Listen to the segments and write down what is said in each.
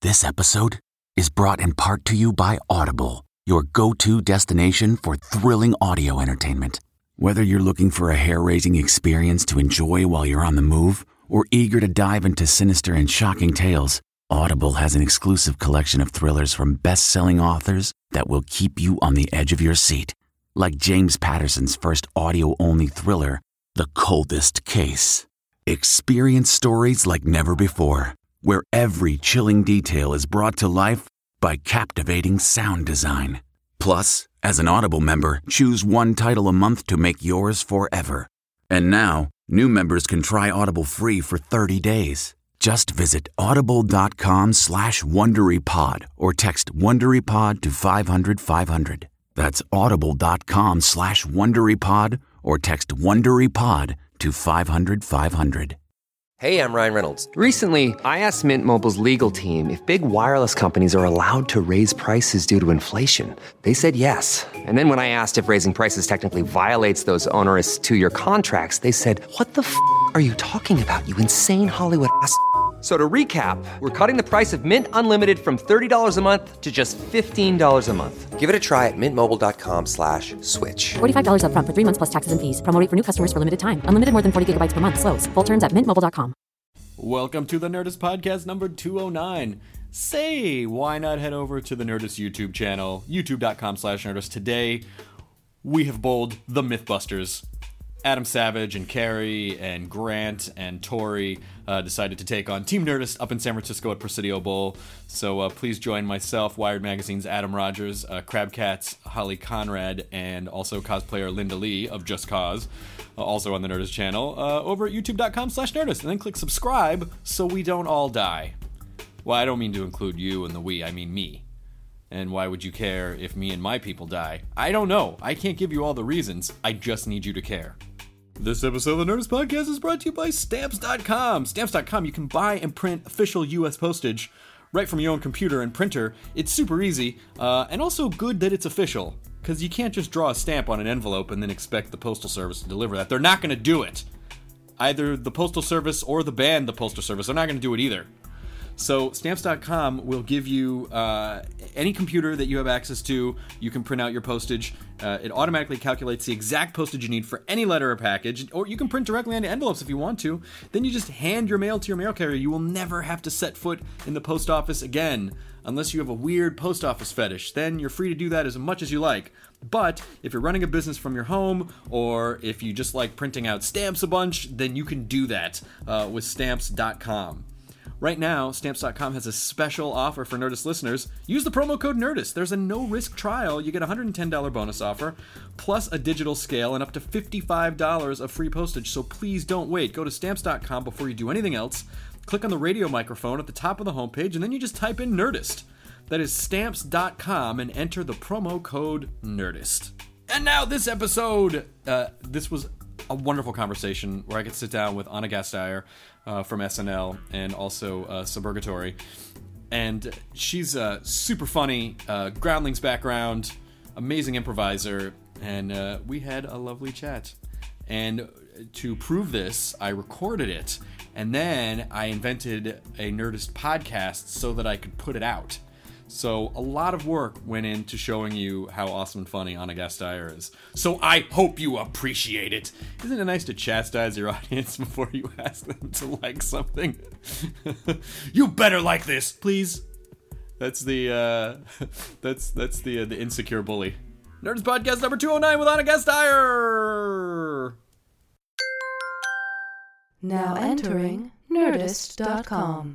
This episode is brought in part to you by Audible, your go-to destination for thrilling audio entertainment. Whether you're looking for a hair-raising experience to enjoy while you're on the move or eager to dive into sinister and shocking tales, Audible has an exclusive collection of thrillers from best-selling authors that will keep you on the edge of your seat. Like James Patterson's first audio-only thriller, The Coldest Case. Experience stories like never before, where every chilling detail is brought to life by captivating sound design. Plus, as an Audible member, choose one title a month to make yours forever. And now, new members can try Audible free for 30 days. Just visit audible.com/WonderyPod or text WonderyPod to 500-500. That's audible.com/WonderyPod or text WonderyPod to 500-500. Hey, I'm Ryan Reynolds. Recently, I asked Mint Mobile's legal team if big wireless companies are allowed to raise prices due to inflation. They said yes. And then when I asked if raising prices technically violates those onerous two-year contracts, they said, "What the f*** are you talking about, you insane Hollywood ass?" So to recap, we're cutting the price of Mint Unlimited from $30 a month to just $15 a month. Give it a try at mintmobile.com/switch. $45 up front for 3 months plus taxes and fees. Promo rate for new customers for limited time. Unlimited more than 40 gigabytes per month. Slows full terms at mintmobile.com. Welcome to the Nerdist Podcast number 209. Say, why not head over to the Nerdist YouTube channel, youtube.com/Nerdist. Today, we have bowled the Mythbusters. Adam Savage and Carrie and Grant and Tori decided to take on Team Nerdist up in San Francisco at Presidio Bowl. So please join myself, Wired Magazine's Adam Rogers, Crabcat's Holly Conrad, and also cosplayer Linda Lee of Just Cause, also on the Nerdist channel, over at youtube.com/Nerdist. And then click subscribe so we don't all die. Well, I don't mean to include you and the we, I mean me. And why would you care if me and my people die? I don't know. I can't give you all the reasons. I just need you to care. This episode of the Nerdist Podcast is brought to you by Stamps.com. Stamps.com, you can buy and print official U.S. postage right from your own computer and printer. It's super easy, and also good that it's official, because you can't just draw a stamp on an envelope and then expect the Postal Service to deliver that. They're not going to do it. Either the Postal Service or the band, the Postal Service, they're not going to do it either. So Stamps.com will give you any computer that you have access to. You can print out your postage. It automatically calculates the exact postage you need for any letter or package, or you can print directly onto envelopes if you want to. Then you just hand your mail to your mail carrier. You will never have to set foot in the post office again, unless you have a weird post office fetish. Then you're free to do that as much as you like. But if you're running a business from your home, or if you just like printing out stamps a bunch, then you can do that with Stamps.com. Right now, Stamps.com has a special offer for Nerdist listeners. Use the promo code NERDIST. There's a no-risk trial. You get a $110 bonus offer, plus a digital scale and up to $55 of free postage. So please don't wait. Go to Stamps.com before you do anything else. Click on the radio microphone at the top of the homepage, and then you just type in NERDIST. That is Stamps.com, and enter the promo code NERDIST. And now this episode. This was a wonderful conversation where I could sit down with Anna Gasteyer from SNL and also Suburgatory. And she's super funny, Groundlings background, amazing improviser, and we had a lovely chat. And to prove this, I recorded it, and then I invented a Nerdist podcast so that I could put it out. So a lot of work went into showing you how awesome and funny Anna Gasteyer is. So I hope you appreciate it. Isn't it nice to chastise your audience before you ask them to like something? You better like this, please. That's the the insecure bully. Nerdist Podcast number 209 with Anna Gasteyer. Now entering Nerdist.com.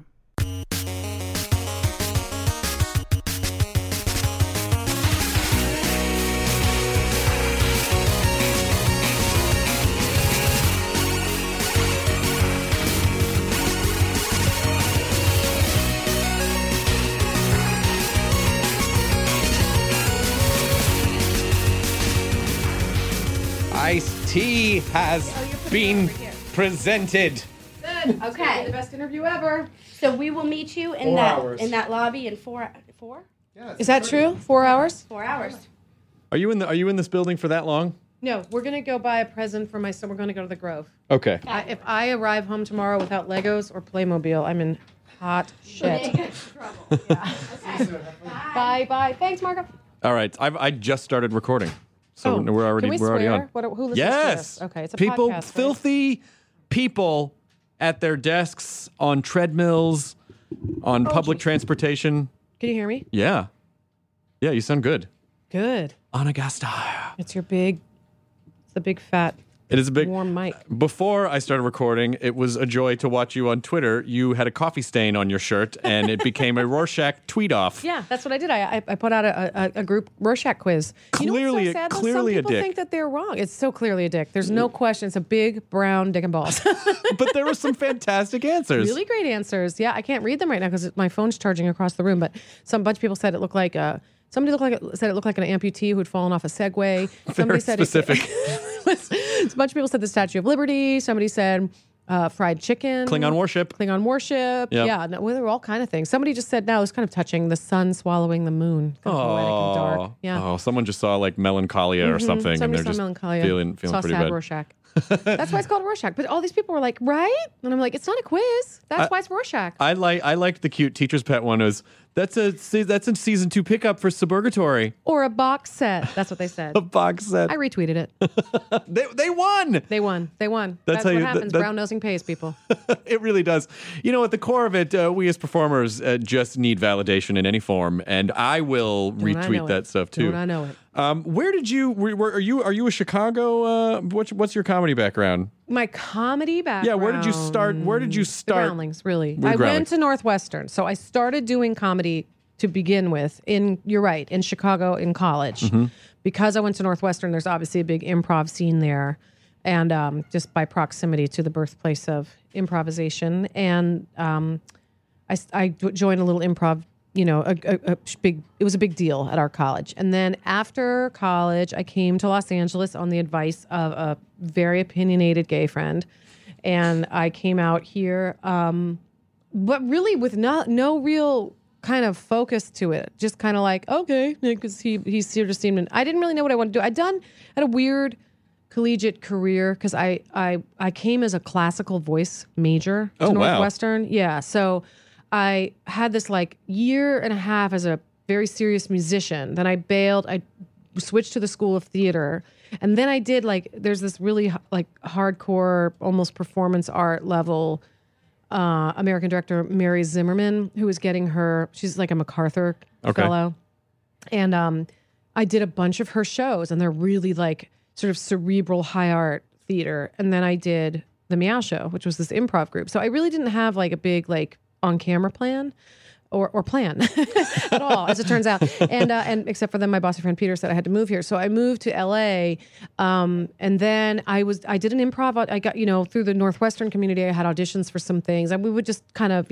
Iced tea has been presented. Good. Okay. The best interview ever. So we will meet you in that lobby in four. Yeah, is that true? 4 hours? 4 hours. Are you in this building for that long? No, we're gonna go buy a present for my son. We're gonna go to the Grove. Okay. If I arrive home tomorrow without Legos or Playmobil, I'm in hot shit. Big trouble. Bye. Thanks, Margo. All right, I just started recording, so we're already Can we already swear? on. Who listens Yes. to this? Okay, it's a people, podcast, right? filthy people at their desks on treadmills, on public transportation. Can you hear me? Yeah, you sound good. Good. Anagasta. It's the big fat It is a big warm mic. Before I started recording, it was a joy to watch you on Twitter. You had a coffee stain on your shirt, and it became a Rorschach tweet off. Yeah, that's what I did. I put out a group Rorschach quiz. Clearly, you know what's so sad, though? clearly Some a people dick. think that they're wrong. It's so clearly a dick. There's no question. It's a big brown dick and balls. But there were some fantastic answers. Really great answers. Yeah, I can't read them right now because my phone's charging across the room. But bunch of people said it looked like somebody said it looked like an amputee who had fallen off a Segway. Somebody said specific. A bunch of people said the Statue of Liberty. Somebody said fried chicken. Klingon warship. Yep. Yeah, no, there were all kind of things. Somebody just said, no, it was kind of touching. The sun swallowing the moon. Kind of poetic and dark. Yeah. Oh, someone just saw like Melancholia or something. Somebody and they're saw just Melancholia. feeling saw pretty sad bad. Rorschach. That's why it's called Rorschach. But all these people were like, right? And I'm like, it's not a quiz. That's why it's Rorschach. I liked the cute teacher's pet one. That's a season 2 pickup for Suburgatory. Or a box set. That's what they said. A box set. I retweeted it. They won. They won. That's what how happens. Brown nosing pays people. It really does. You know, at the core of it, we as performers just need validation in any form, and I will retweet that stuff too. Don't I know it? Where did you? Are you a Chicago? What's your comedy background? My comedy background. Yeah, where did you start? The Groundlings, really. I Groundlings. went to Northwestern, so I started doing comedy to begin with. You're right, in Chicago in college, because I went to Northwestern. There's obviously a big improv scene there, and just by proximity to the birthplace of improvisation, and I joined a little improv. You know, it was a big deal at our college. And then after college, I came to Los Angeles on the advice of a very opinionated gay friend. And I came out here, but really with no real kind of focus to it. Just kind of like, okay, because he sort of seemed, I didn't really know what I wanted to do. I had a weird collegiate career because I came as a classical voice major to Northwestern. Wow. Yeah, so I had this like year and a half as a very serious musician. Then I bailed. I switched to the School of Theater. And then I did there's this really like hardcore, almost performance art level American director, Mary Zimmerman, who was getting she's like a MacArthur fellow. And I did a bunch of her shows, and they're really like sort of cerebral high art theater. And then I did the Meow Show, which was this improv group. So I really didn't have like a big like on camera plan or plan at all, as it turns out. And except for then my bossy friend Peter said I had to move here. So I moved to LA. And then I did an improv. I got, through the Northwestern community, I had auditions for some things, and we would just kind of,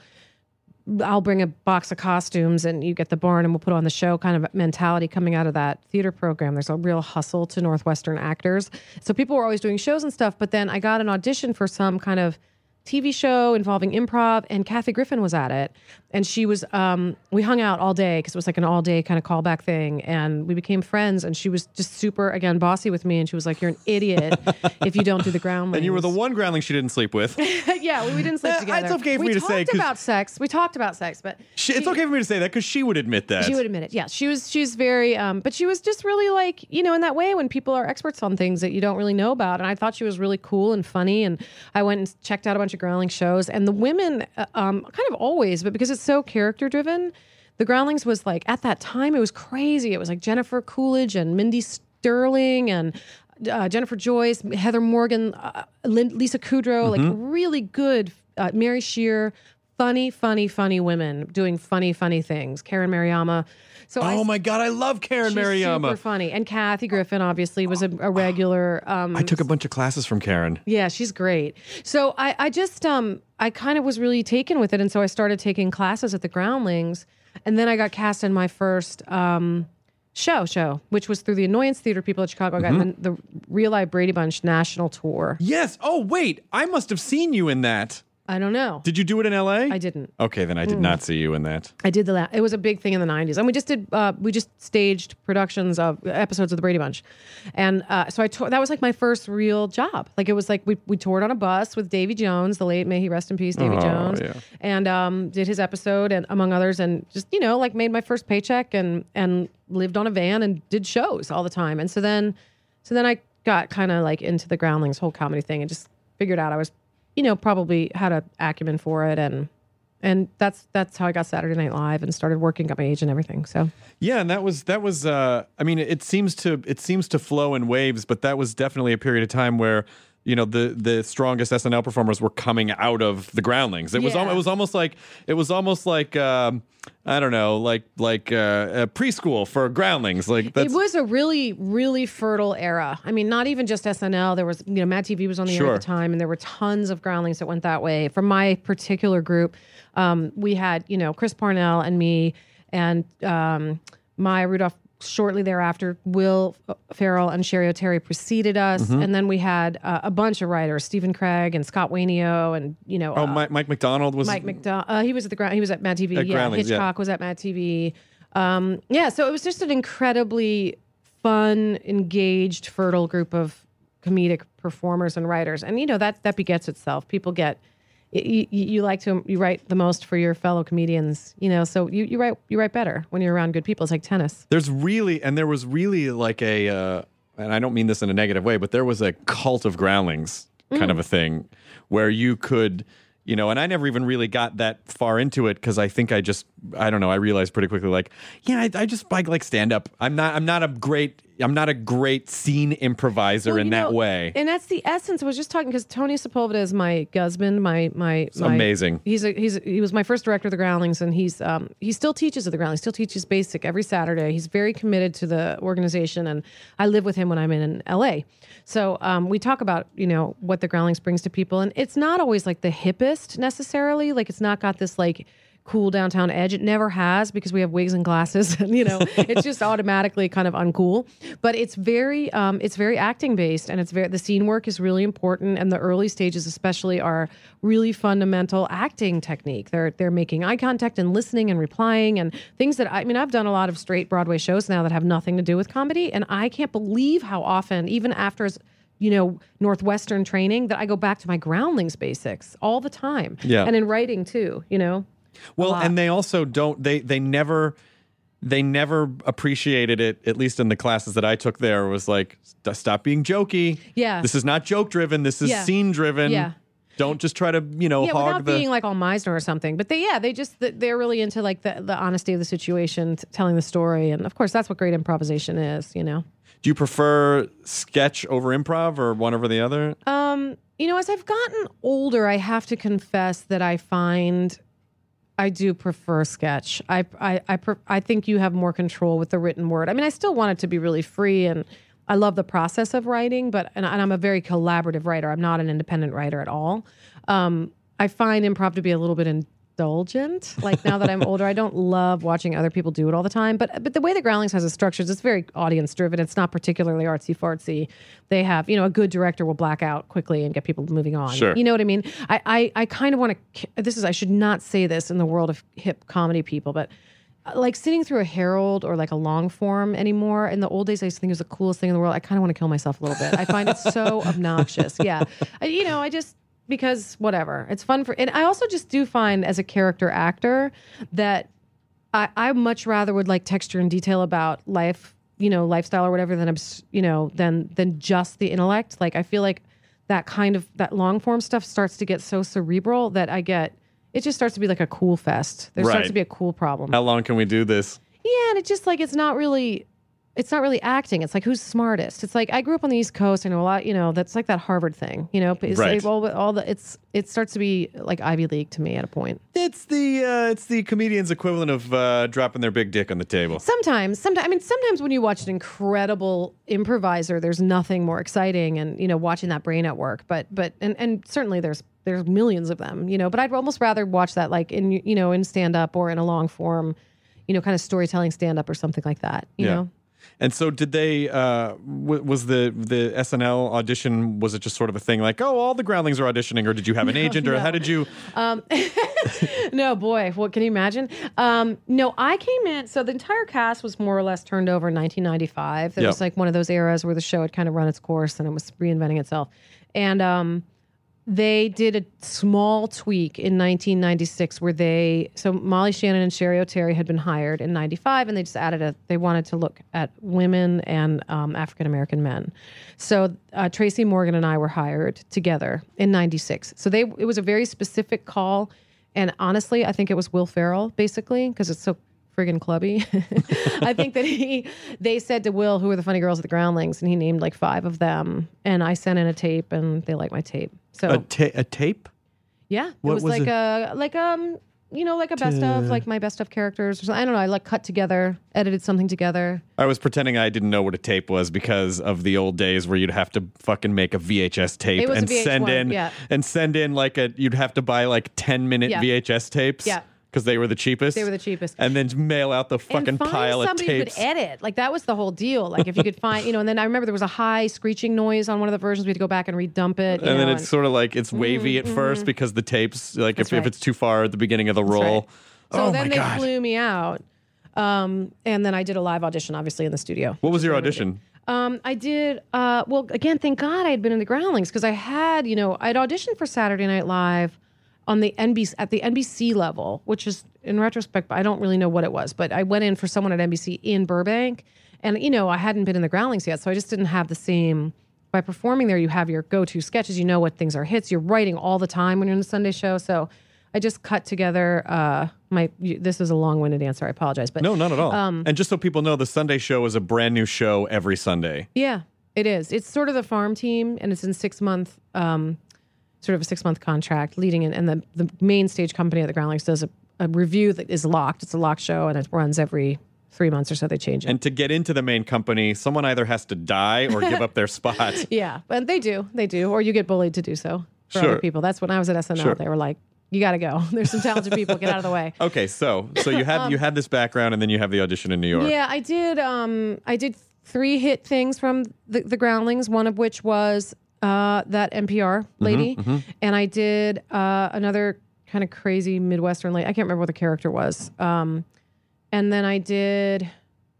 I'll bring a box of costumes and you get the barn and we'll put on the show kind of mentality coming out of that theater program. There's a real hustle to Northwestern actors. So people were always doing shows and stuff, but then I got an audition for some kind of TV show involving improv, and Kathy Griffin was at it. And she was, we hung out all day because it was like an all day kind of callback thing. And we became friends, and she was just super, again, bossy with me. And she was like, you're an idiot if you don't do the Groundlings. And you were the one Groundling she didn't sleep with. Yeah, we didn't sleep together. It's okay for me to say. We talked about sex, but it's okay for me to say that because she would admit that. She would admit it. Yeah, she's very, but she was just really like, in that way when people are experts on things that you don't really know about. And I thought she was really cool and funny. And I went and checked out a bunch of Groundling shows, and the women, kind of always, but because it's so character driven, the Groundlings was like, at that time, it was crazy. It was like Jennifer Coolidge and Mindy Sterling and Jennifer Joyce, Heather Morgan, Lisa Kudrow, like really good, Mary Scheer, funny women doing funny things. Karen Mariyama. So my God, I love Karen Mariyama. Super funny. And Kathy Griffin obviously was a regular. I took a bunch of classes from Karen. Yeah, she's great. So I just, I kind of was really taken with it. And so I started taking classes at the Groundlings. And then I got cast in my first show, which was through the Annoyance Theater people at Chicago. I got the Real Life Brady Bunch national tour. Yes. Oh, wait. I must have seen you in that. I don't know. Did you do it in L.A.? I didn't. Okay, then I did not see you in that. I did it was a big thing in the 90s. And we just staged productions of episodes of the Brady Bunch. And so that was like my first real job. Like it was like we toured on a bus with Davy Jones, the late, may he rest in peace, Davy Jones. Yeah. And did his episode and among others, and just, like made my first paycheck and lived on a van and did shows all the time. And so then I got kind of like into the Groundlings whole comedy thing and just figured out I was probably had an acumen for it, and that's how I got Saturday Night Live and started working, got my age and everything. So yeah, and that was. I mean, it seems to flow in waves, but that was definitely a period of time where the strongest SNL performers were coming out of the Groundlings. It was almost like I don't know, like a preschool for Groundlings. Like it was a really, really fertile era. I mean, not even just SNL. There was, Mad TV was on the air at the time, and there were tons of Groundlings that went that way. From my particular group, we had, Chris Parnell and me, and Maya Rudolph. Shortly thereafter, Will Ferrell and Sherry O'Terry preceded us, and then we had a bunch of writers: Stephen Craig and Scott Wainio, and Mike McDonald was Mike McDonald. He was at Mad TV. Hitchcock was at Mad TV. So it was just an incredibly fun, engaged, fertile group of comedic performers and writers, and that begets itself. People get. You write the most for your fellow comedians, so you write better when you're around good people. It's like tennis. There was really like and I don't mean this in a negative way, but there was a cult of Groundlings kind of a thing where you could, and I never even really got that far into it because I think I don't know, I realized pretty quickly I just like stand up. I'm not a great scene improviser in that way. And that's the essence. I was just talking because Tony Sepulveda is my husband. It's amazing. He was my first director of the Groundlings, and he still teaches at the Groundlings. Still teaches basic every Saturday. He's very committed to the organization, and I live with him when I'm in LA. So we talk about what the Groundlings brings to people, and it's not always like the hippest necessarily. Like it's not got this like cool downtown edge. It never has because we have wigs and glasses, and it's just automatically kind of uncool. But it's very acting based, and the scene work is really important, and the early stages especially are really fundamental acting technique. They're making eye contact and listening and replying and things that I've done a lot of straight Broadway shows now that have nothing to do with comedy, and I can't believe how often, even after Northwestern training, that I go back to my Groundlings basics all the time. Yeah. And in writing too, Well, and they also don't. They never appreciated it. At least in the classes that I took, there was like, stop being jokey. Yeah, this is not joke driven. This is scene driven. Yeah. Don't just try to hog without being like all Meisner or something. But they're really into like the honesty of the situation, telling the story, and of course that's what great improvisation is. Do you prefer sketch over improv or one over the other? As I've gotten older, I have to confess that I find I do prefer sketch. I think you have more control with the written word. I mean, I still want it to be really free, and I love the process of writing, and I'm a very collaborative writer. I'm not an independent writer at all. I find improv to be a little bit indulgent. Like now that I'm older, I don't love watching other people do it all the time. But the way the Groundlings has its structures, it's very audience driven. It's not particularly artsy fartsy. They have, a good director will black out quickly and get people moving on. Sure. You know what I mean? I kind of want to. I should not say this in the world of hip comedy people, but like sitting through a Herald or like a long form anymore. In the old days, I used to think it was the coolest thing in the world. I kind of want to kill myself a little bit. I find it so obnoxious. Yeah, I just. Because whatever, it's fun and I also just do find as a character actor that I much rather would like texture and detail about life, lifestyle or whatever than just the intellect. Like I feel like that long form stuff starts to get so cerebral that it just starts to be like a cool fest. There starts to be a cool problem. How long can we do this? Yeah, and it's just like it's not really acting. It's like who's smartest. It's like I grew up on the East Coast. I know a lot. That's like that Harvard thing. It's right. Like it starts to be like Ivy League to me at a point. It's the comedian's equivalent of dropping their big dick on the table. Sometimes when you watch an incredible improviser, there's nothing more exciting, and watching that brain at work. But certainly there's millions of them. But I'd almost rather watch that like in stand up or in a long form, kind of storytelling stand up or something like that. You know. And so did they, was the SNL audition, was it just sort of a thing like, oh, all the Groundlings are auditioning, or did you have an agent, or how did you? No, boy, what can you imagine? No, I came in, so the entire cast was more or less turned over in 1995. It was like one of those eras where the show had kind of run its course and it was reinventing itself. And they did a small tweak in 1996 where so Molly Shannon and Sherry O'Terry had been hired in 95, and they just added they wanted to look at women and African-American men. So Tracy Morgan and I were hired together in 96. So it was a very specific call. And honestly, I think it was Will Ferrell, basically, because it's so friggin' clubby. I think that they said to Will, who are the funny girls at the Groundlings, and he named like 5 of them. And I sent in a tape, and they liked my tape. So a tape? Yeah, it was like a best of, like my best of characters. Or something. I don't know. I cut together, edited something together. I was pretending I didn't know what a tape was because of the old days where you'd have to fucking make a VHS tape and send in like you'd have to buy like 10-minute VHS tapes. Yeah. Because they were the cheapest. They were the cheapest. And then mail out the fucking pile of tapes. Somebody who could edit. Like, that was the whole deal. Like, if you could find, and then I remember there was a high screeching noise on one of the versions. We had to go back and redump it. And then it's sort of like, it's wavy at first because the tapes, like, if it's too far at the beginning of the roll. Right. So then they flew me out. And then I did a live audition, obviously, in the studio. What was your audition? I did, well, again, thank God I had been in the Groundlings because I had, I'd auditioned for Saturday Night Live on the NBC level, which is, in retrospect, I don't really know what it was, but I went in for someone at NBC in Burbank, and I hadn't been in the Groundlings yet, so I just didn't have the same. By performing there, you have your go-to sketches, you know what things are hits, you're writing all the time when you're in the Sunday show. So I just cut together this is a long-winded answer. I apologize, but no, not at all. And just so people know, the Sunday show is a brand new show every Sunday. Yeah, it is. It's sort of the farm team, and it's in 6-month. Sort of a 6-month contract leading in, and the main stage company at the Groundlings does a review that is locked. It's a locked show, and it runs every 3 months or so. They change it. And to get into the main company, someone either has to die or give up their spot. Yeah, but they do, or you get bullied to do so for other people. That's when I was at SNL. Sure. They were like, "You got to go. There's some talented people. Get out of the way." Okay, so you had this background, and then you have the audition in New York. Yeah, I did. I did 3 hit things from the Groundlings. One of which was that NPR lady. And I did another kind of crazy Midwestern lady. I can't remember what the character was. And then I did, I'm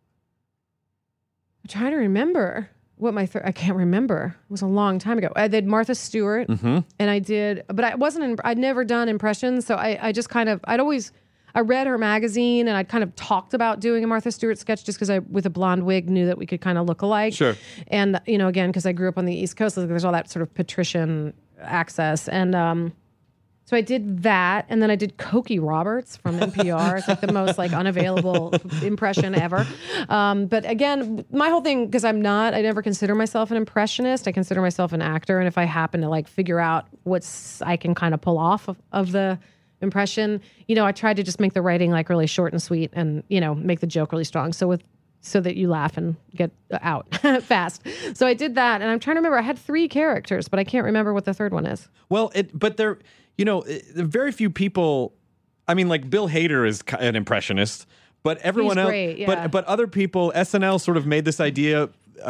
trying to remember what I can't remember. It was a long time ago. I did Martha Stewart, and I did, but I'd never done impressions. So I just kind of, I read her magazine, and I'd kind of talked about doing a Martha Stewart sketch just because I, with a blonde wig, knew that we could kind of look alike. Sure. And, again, because I grew up on the East Coast, there's all that sort of patrician access. And so I did that, and then I did Cokie Roberts from NPR. It's like the most unavailable impression ever. But again, my whole thing, because I never consider myself an impressionist. I consider myself an actor. And if I happen to figure out I can kind of pull off of the impression, I tried to just make the writing really short and sweet, and make the joke really strong, so that you laugh and get out fast. So I did that, and I'm trying to remember. I had 3 characters, but I can't remember what the third one is. Well, but there, very few people. I mean, Bill Hader is an impressionist, but everyone else. Great, yeah. But other people, SNL sort of made this idea,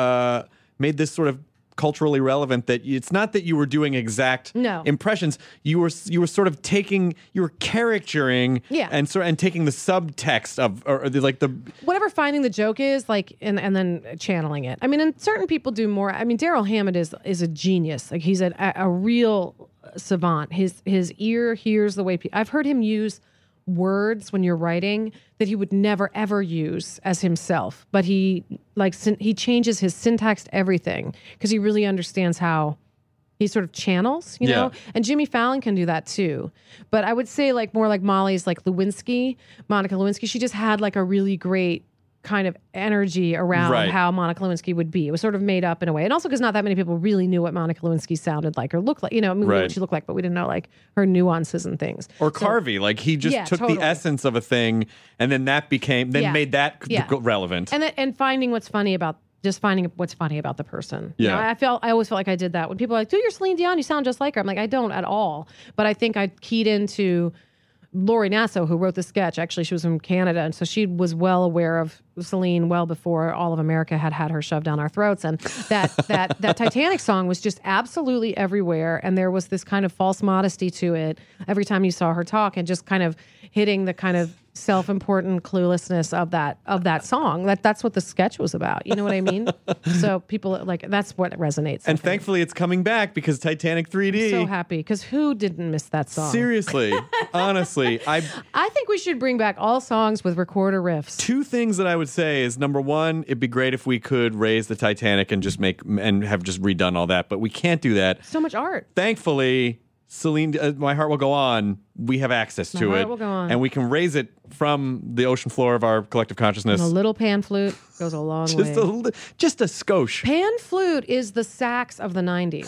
made this sort of culturally relevant, that it's not that you were doing exact impressions. You were sort of caricaturing and taking the subtext of or the whatever finding the joke is and then channeling it. I mean, and certain people do more. I mean, Daryl Hammond is a genius. He's a real savant. His ear hears the way I've heard him use words when you're writing that he would never ever use as himself, but he changes his syntax to everything because he really understands how he sort of channels, you know. And Jimmy Fallon can do that too, but I would say more like Molly's Lewinsky, Monica Lewinsky. She just had a really great kind of energy around how Monica Lewinsky would be. It was sort of made up in a way. And also because not that many people really knew what Monica Lewinsky sounded like or looked like. We knew what she looked like, but we didn't know her nuances and things. Or Carvey, he just took the essence of a thing and then that made that relevant. And finding what's funny about the person. Yeah. I always felt like I did that. When people are like, "Do you're Celine Dion, you sound just like her." I'm like, I don't at all. But I think I keyed into Lori Nasso, who wrote the sketch, actually, she was from Canada. And so she was well aware of Celine well before all of America had her shoved down our throats. And that Titanic song was just absolutely everywhere. And there was this kind of false modesty to it every time you saw her talk, and just kind of hitting the kind of self-important cluelessness of that song. That's what the sketch was about. You know what I mean? So people that's what resonates. And thankfully it's coming back, because Titanic 3D. I'm so happy, because who didn't miss that song? Seriously, honestly, I think we should bring back all songs with recorder riffs. Two things that I would say is, number one, it'd be great if we could raise the Titanic and just have just redone all that, but we can't do that. So much art. Thankfully, Celine, My Heart Will Go On, we have access to My it. Heart Will Go On. And we can raise it from the ocean floor of our collective consciousness. And a little pan flute goes a long way. Just a skosh. Pan flute is the sax of the 90s.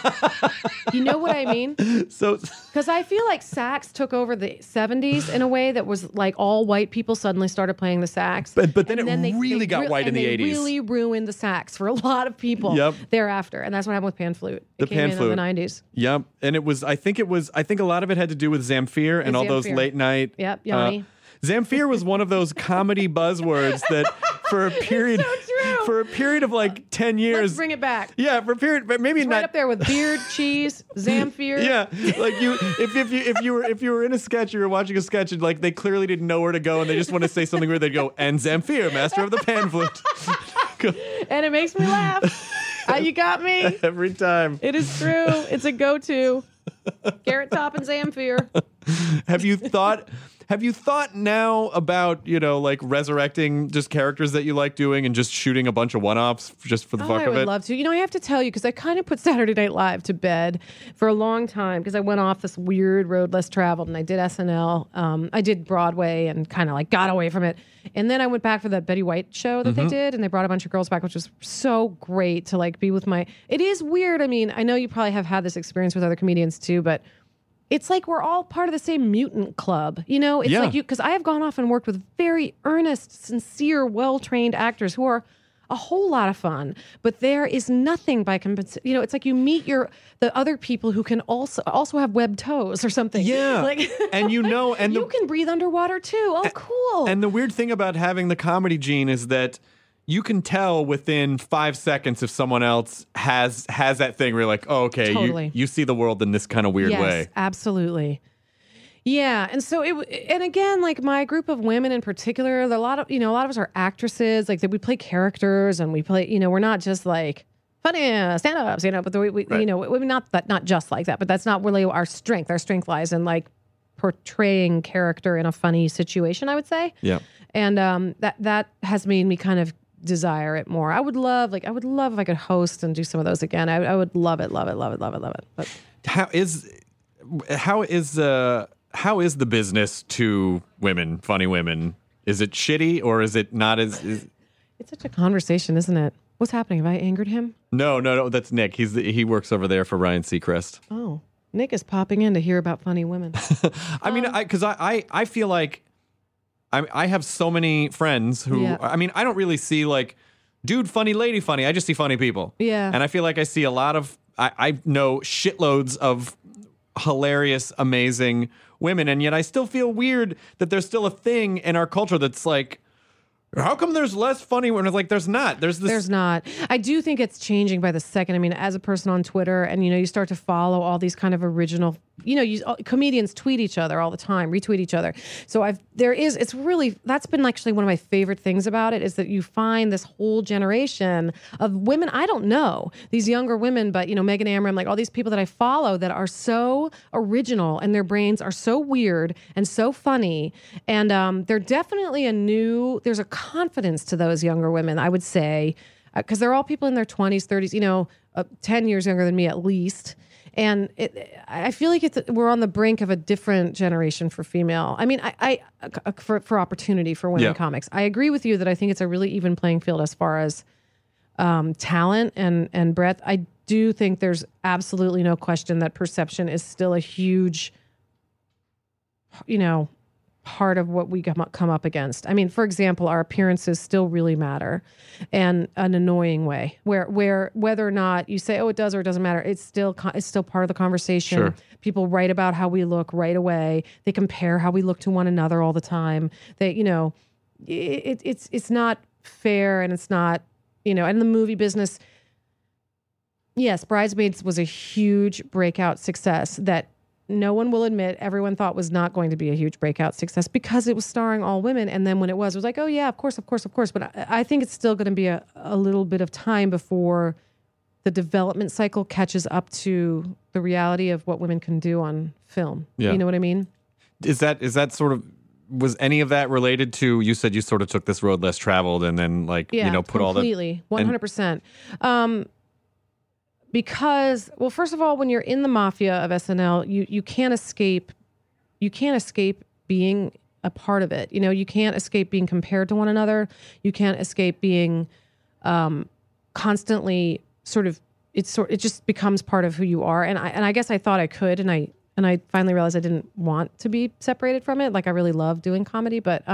You know what I mean? So, because I feel like sax took over the 70s in a way that was like all white people suddenly started playing the sax. But then they really got white in the 80s. They really ruined the sax for a lot of people thereafter. And that's what happened with pan flute. It came in the 90s. Yep. And I think a lot of it had to do with Zamfir and all those late night. Yep, Yanni. Zamfir was one of those comedy buzzwords that for a period of like 10 years. Let's bring it back. Yeah, for a period, but maybe it's not right up there with Beard, Cheese, Zamfir. Yeah, like if you were in a sketch, you were watching a sketch, and like they clearly didn't know where to go, and they just want to say something where they go, and Zamfir, master of the pan flute. And it makes me laugh. You got me every time. It is true. It's a go-to. Carrot Top and Zamfir. Have you thought now about, like resurrecting just characters that you like doing and just shooting a bunch of one-offs just for the fuck of it? I would love to. I have to tell you, because I kind of put Saturday Night Live to bed for a long time, because I went off this weird road less traveled, and I did SNL. I did Broadway and kind of like got away from it. And then I went back for that Betty White show that they did, and they brought a bunch of girls back, which was so great to like be with it is weird. I mean, I know you probably have had this experience with other comedians too, but it's like we're all part of the same mutant club. It's like because I have gone off and worked with very earnest, sincere, well-trained actors who are a whole lot of fun, but there is nothing by compensation. It's like you meet the other people who can also have webbed toes or something. Yeah, and you can breathe underwater too. Oh, cool. And the weird thing about having the comedy gene is that you can tell within 5 seconds if someone else has that thing where you're like, oh, okay, totally. you see the world in this kind of weird way. Yes, absolutely. Yeah, and so and again, like my group of women in particular, a lot of us are actresses. Like we play characters, and we play. We're not just like funny stand-ups. But we right. not just like that. But that's not really our strength. Our strength lies in like portraying character in a funny situation, I would say. Yeah, and that has made me kind of desire it more. I would love if I could host and do some of those again. I would love it. But how is the business to women, funny women? Is it shitty, or is it not as? It's such a conversation, isn't it? What's happening? Have I angered him? No. That's Nick. He works over there for Ryan Seacrest. Oh, Nick is popping in to hear about funny women. I mean, because I feel like I have so many friends who I don't really see like dude funny, lady funny. I just see funny people. Yeah, and I feel like I see a lot of I know shitloads of hilarious, amazing women, and yet I still feel weird that there's still a thing in our culture that's like, how come there's less funny women? It's like there's not. There's not. I do think it's changing by the second. I mean, as a person on Twitter, and you start to follow all these kind of original, comedians tweet each other all the time, retweet each other. So that's been actually one of my favorite things about it, is that you find this whole generation of women I don't know, these younger women, but Megan Amram, like all these people that I follow that are so original, and their brains are so weird and so funny, and they're definitely there's a confidence to those younger women, I would say, because they're all people in their 20s, 30s, 10 years younger than me at least. And I feel like we're on the brink of a different generation for female. I mean, for opportunity for women comics. I agree with you that I think it's a really even playing field as far as talent and breadth. I do think there's absolutely no question that perception is still a huge, part of what we come up against. I mean, for example, our appearances still really matter, and an annoying way where whether or not you say, oh, it does or it doesn't matter, it's still part of the conversation. Sure. People write about how we look right away. They compare how we look to one another all the time. They, it's not fair, and it's not, and in the movie business, yes, Bridesmaids was a huge breakout success that no one will admit everyone thought was not going to be a huge breakout success because it was starring all women. And then when it was like, oh yeah, of course. But I think it's still going to be a little bit of time before the development cycle catches up to the reality of what women can do on film. Yeah. You know what I mean? Is that sort of, was any of that related to, you said you sort of took this road less traveled and then put all the... Completely, 100%. Because, well, first of all, when you're in the mafia of SNL, you can't escape being a part of it. You can't escape being compared to one another. You can't escape being constantly it just becomes part of who you are. And I guess I thought I could, and I finally realized I didn't want to be separated from it. Like, I really love doing comedy, but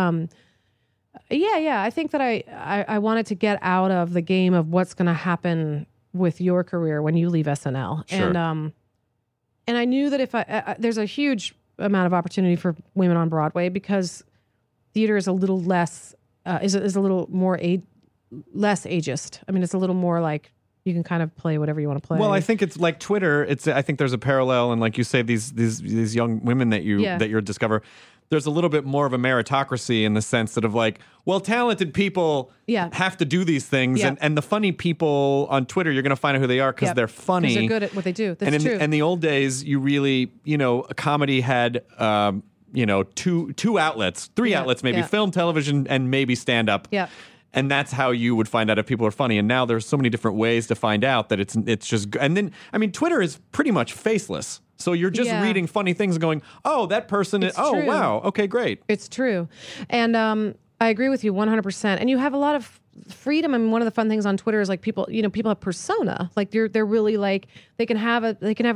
yeah, I think that I wanted to get out of the game of what's going to happen with your career when you leave SNL. Sure. And I knew that if there's a huge amount of opportunity for women on Broadway because theater is a little less, is a little more less ageist. I mean, it's a little more like you can kind of play whatever you want to play. Well, I think it's like Twitter. I think there's a parallel, and like you say, these young women that you discover. There's a little bit more of a meritocracy in the sense that of like, well, talented people have to do these things, and the funny people on Twitter, you're going to find out who they are because they're funny. Because they're good at what they do. That's true. In the old days, you really, a comedy had, two outlets, three outlets, maybe film, television, and maybe stand up. Yeah. And that's how you would find out if people are funny. And now there's so many different ways to find out that it's just, and then, I mean, Twitter is pretty much faceless. So you're just reading funny things and going, oh, that person is, oh, wow. Okay, great. It's true. And I agree with you 100%. And you have a lot of freedom. I mean, one of the fun things on Twitter is like people have persona. Like they're really like, they can have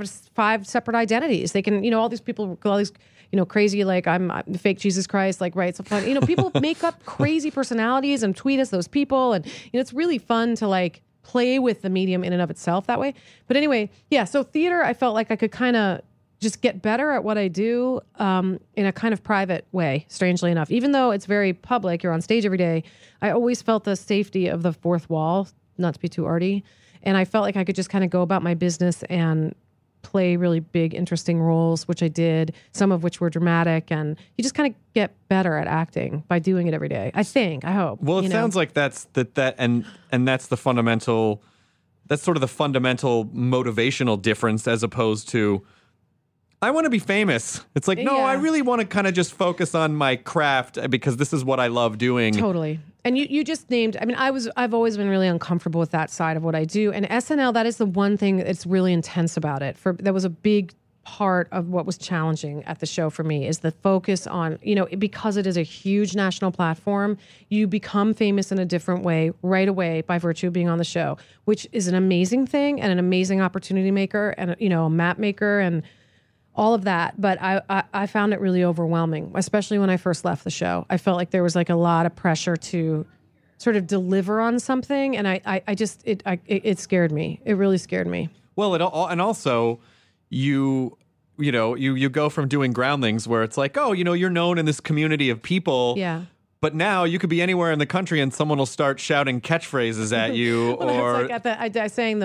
5 separate identities. They can, all these people, all these, crazy, like I'm fake Jesus Christ, like, right. So fun. People make up crazy personalities and tweet us those people. And, it's really fun to like play with the medium in and of itself that way. But anyway, yeah. So theater, I felt like I could kind of just get better at what I do in a kind of private way, strangely enough. Even though it's very public, you're on stage every day, I always felt the safety of the fourth wall, not to be too arty. And I felt like I could just kind of go about my business and play really big, interesting roles, which I did, some of which were dramatic. And you just kind of get better at acting by doing it every day. I hope. Well, it sounds like that's and that's the fundamental, that's sort of the fundamental motivational difference as opposed to, I want to be famous. It's like, no, I really want to kind of just focus on my craft because this is what I love doing. Totally. And you just named, I mean, I've always been really uncomfortable with that side of what I do. And SNL, that is the one thing that's really intense about it. That was a big part of what was challenging at the show for me is the focus on, because it is a huge national platform, you become famous in a different way right away by virtue of being on the show, which is an amazing thing and an amazing opportunity maker and, a map maker and all of that. But I found it really overwhelming, especially when I first left the show. I felt like there was like a lot of pressure to sort of deliver on something. And it scared me. It really scared me. Well, and also you go from doing Groundlings where it's like, oh, you're known in this community of people. Yeah. But now you could be anywhere in the country and someone will start shouting catchfrays at you. Well, it's like I sang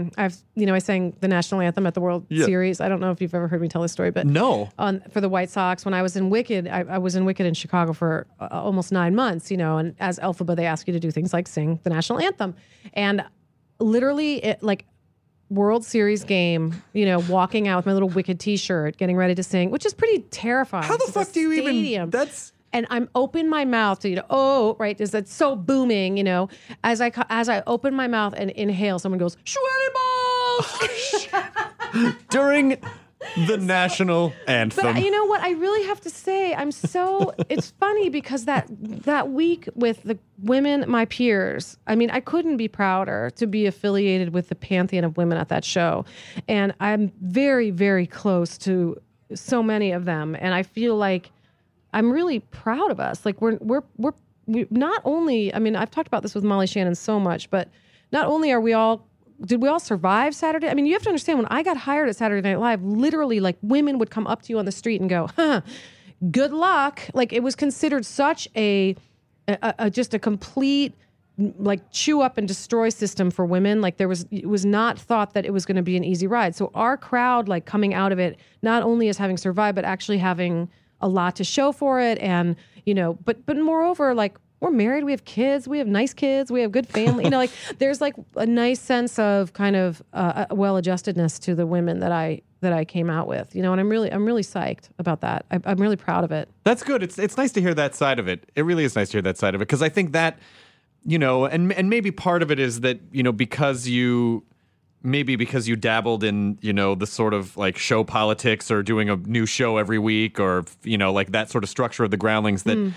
I sang the national anthem at the World Series. I don't know if you've ever heard me tell this story, but no. For the White Sox, when I was in Wicked, I was in Wicked in Chicago for almost 9 months. And as Elphaba, they ask you to do things like sing the national anthem, and literally, World Series game, walking out with my little Wicked T-shirt, getting ready to sing, which is pretty terrifying. How the fuck do you even? That's. And I'm open my mouth to, right, is that so booming, as I open my mouth and inhale, someone goes, "Sweaty balls!" During the national anthem. But you know what? I really have to say, it's funny because that week with the women, my peers, I mean, I couldn't be prouder to be affiliated with the pantheon of women at that show. And I'm very, very close to so many of them. And I feel like I'm really proud of us. Like we not only, I mean, I've talked about this with Molly Shannon so much, but not only did we all survive Saturday? I mean, you have to understand, when I got hired at Saturday Night Live, literally like women would come up to you on the street and go, good luck. Like it was considered such just a complete like chew up and destroy system for women. Like it was not thought that it was going to be an easy ride. So our crowd, like coming out of it, not only as having survived, but actually having a lot to show for it. And, but moreover, like we're married, we have kids, we have nice kids, we have good family, like there's like a nice sense of kind of well-adjustedness to the women that I came out with, and I'm really psyched about that. I'm really proud of it. That's good. It's nice to hear that side of it. It really is nice to hear that side of it. Because I think that, and maybe part of it is that, because you dabbled in, the sort of like show politics or doing a new show every week or, like that sort of structure of the Groundlings, that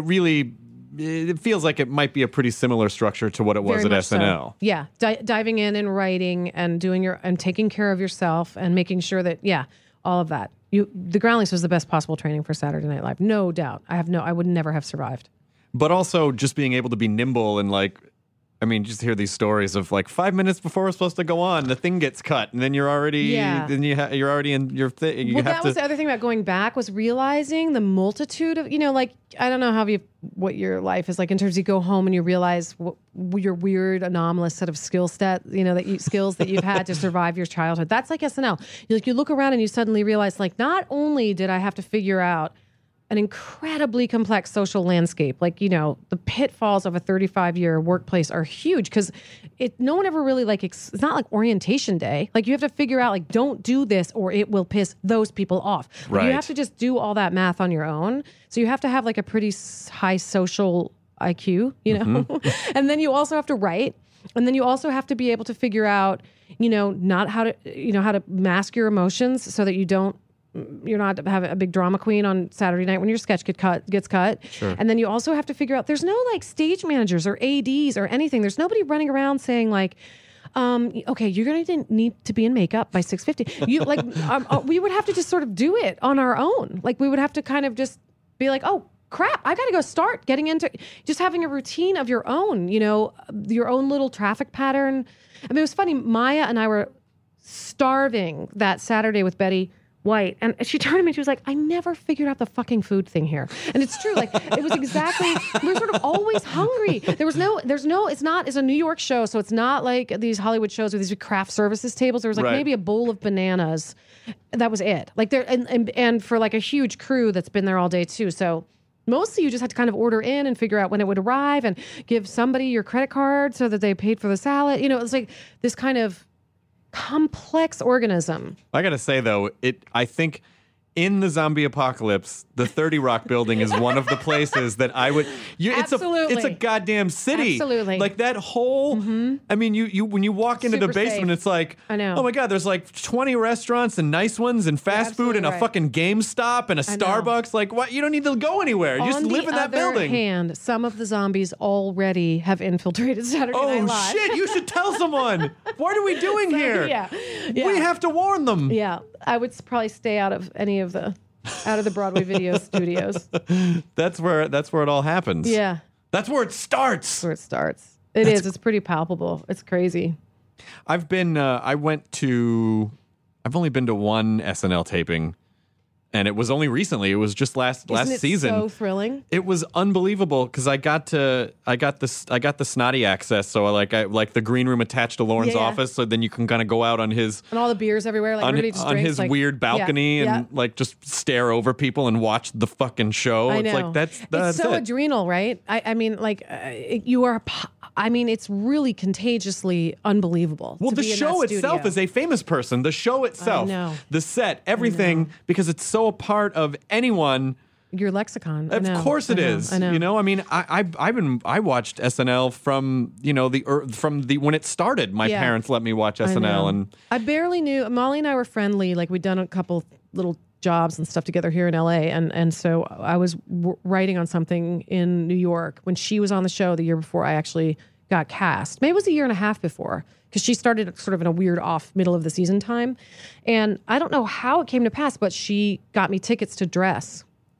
it feels like it might be a pretty similar structure to what it was at SNL. So. Yeah. Diving in and writing and and taking care of yourself and making sure that, all of that. The Groundlings was the best possible training for Saturday Night Live. No doubt. I would never have survived. But also just being able to be nimble and like, I mean, just hear these stories of like 5 minutes before we're supposed to go on, the thing gets cut, and then you're already, you're already in your thing. That was the other thing about going back, was realizing the multitude of, like, I don't know what your life is like in terms of you go home and you realize your weird anomalous set of skills that you've had to survive your childhood. That's like SNL. You look around and you suddenly realize, like, not only did I have to figure out an incredibly complex social landscape. Like, the pitfalls of a 35-year workplace are huge because no one ever really it's not like orientation day. Like you have to figure out like, don't do this or it will piss those people off. Right. You have to just do all that math on your own. So you have to have like a pretty high social IQ, mm-hmm. And then you also have to write. And then you also have to be able to figure out, not how to mask your emotions so that you're not have a big drama queen on Saturday night when your sketch gets cut. Sure. And then you also have to figure out, there's no like stage managers or ADs or anything. There's nobody running around saying like, okay, you're going to need to be in makeup by 6:50. You like, we would have to just sort of do it on our own. Like we would have to kind of just be like, oh crap, I got to go start getting into just having a routine of your own, your own little traffic pattern. I mean, it was funny. Maya and I were starving that Saturday with Betty White, and she turned to me and she was like, I never figured out the fucking food thing here. And it's true, like it was exactly, we're sort of always hungry. It's a New York show, so it's not like these Hollywood shows with these craft services tables. There was like maybe a bowl of bananas. That was it. Like there, and for like a huge crew that's been there all day too. So mostly you just had to kind of order in and figure out when it would arrive and give somebody your credit card so that they paid for the salad. It's like this kind of complex organism. I gotta say though, I think in the zombie apocalypse, the 30 Rock building is one of the places that I would. Absolutely. It's a goddamn city. Absolutely. Like that whole. Mm-hmm. I mean, you when you walk into the basement, safe. It's like, I know. Oh my god, there's like 20 restaurants and nice ones and fast food and a fucking GameStop and a Starbucks. Like what? You don't need to go anywhere. You just live in that building. On the other hand, some of the zombies already have infiltrated Saturday Night Live. Oh shit! You should tell someone. What are we doing here? Yeah. We have to warn them. Yeah, I would probably stay out of the Broadway video studios. That's where it all happens. Yeah. That's where it starts. That's where it starts. It's pretty palpable. It's crazy. I've only been to one SNL taping, and it was only recently. It was just last season. So thrilling. It was unbelievable because I got the snotty access. So I like the green room attached to Lauren's office. So then you can kind of go out on his and all the beers everywhere, like on his weird balcony and like just stare over people and watch the fucking show. I It's know. like that's it's so adrenal, right? I mean, like you are. I mean, it's really contagiously unbelievable. Well, the show itself is a famous person. The show itself, the set, everything, because it's so a part of anyone. Your lexicon. Of course it is. I know. I mean, I watched SNL from when it started. My parents let me watch SNL, and I barely knew. Molly and I were friendly. Like we'd done a couple little jobs and stuff together here in LA, and so I was writing on something in New York when she was on the show the year before I actually got cast. Maybe it was a year and a half before, because she started sort of in a weird off middle of the season time, and I don't know how it came to pass, but she got me tickets to Dress.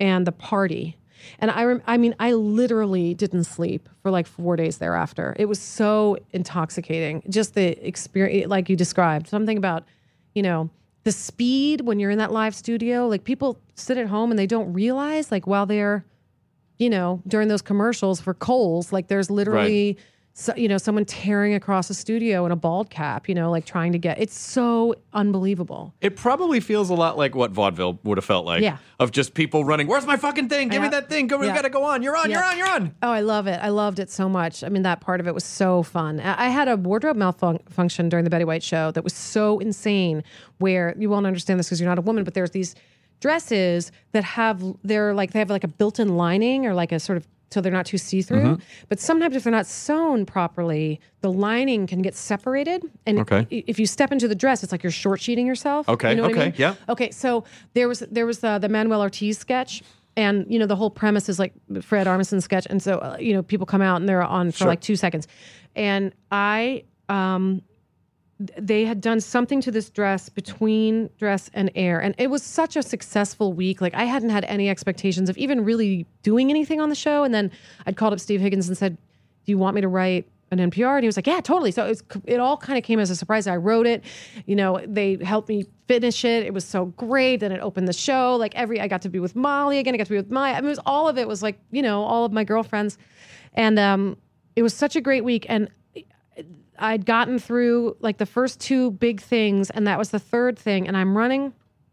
and the party. And I literally didn't sleep for like 4 days thereafter. It was so intoxicating. Just the experience, like you described, something about, the speed when you're in that live studio. Like people sit at home and they don't realize, like while they're, during those commercials for Kohl's, like there's literally, someone tearing across a studio in a bald cap, like trying to get, it's so unbelievable. It probably feels a lot like what vaudeville would have felt like. Yeah. Of just people running, where's my fucking thing? Give me that thing. We got to go on. You're on, you're on. Oh, I love it. I loved it so much. I mean, that part of it was so fun. I had a wardrobe malfunction during the Betty White show that was so insane, where you won't understand this because you're not a woman, but there's these dresses that they have like a built-in lining or like a sort of, so they're not too see-through. But sometimes if they're not sewn properly, the lining can get separated. And if you step into the dress, it's like you're short-sheeting yourself. Okay, you know what I mean? Yeah. Okay, so there was the Manuel Ortiz sketch. And, the whole premise is like Fred Armisen's sketch. And so, people come out and they're on for like 2 seconds. And they had done something to this dress between dress and air. And it was such a successful week. Like I hadn't had any expectations of even really doing anything on the show. And then I'd called up Steve Higgins and said, do you want me to write an NPR? And he was like, yeah, totally. So it all kind of came as a surprise. I wrote it, they helped me finish it. It was so great. Then it opened the show. Like I got to be with Molly again. I got to be with all of it was like, all of my girlfriends. And it was such a great week. And I'd gotten through like the first 2 big things, and that was the third thing. And I'm running.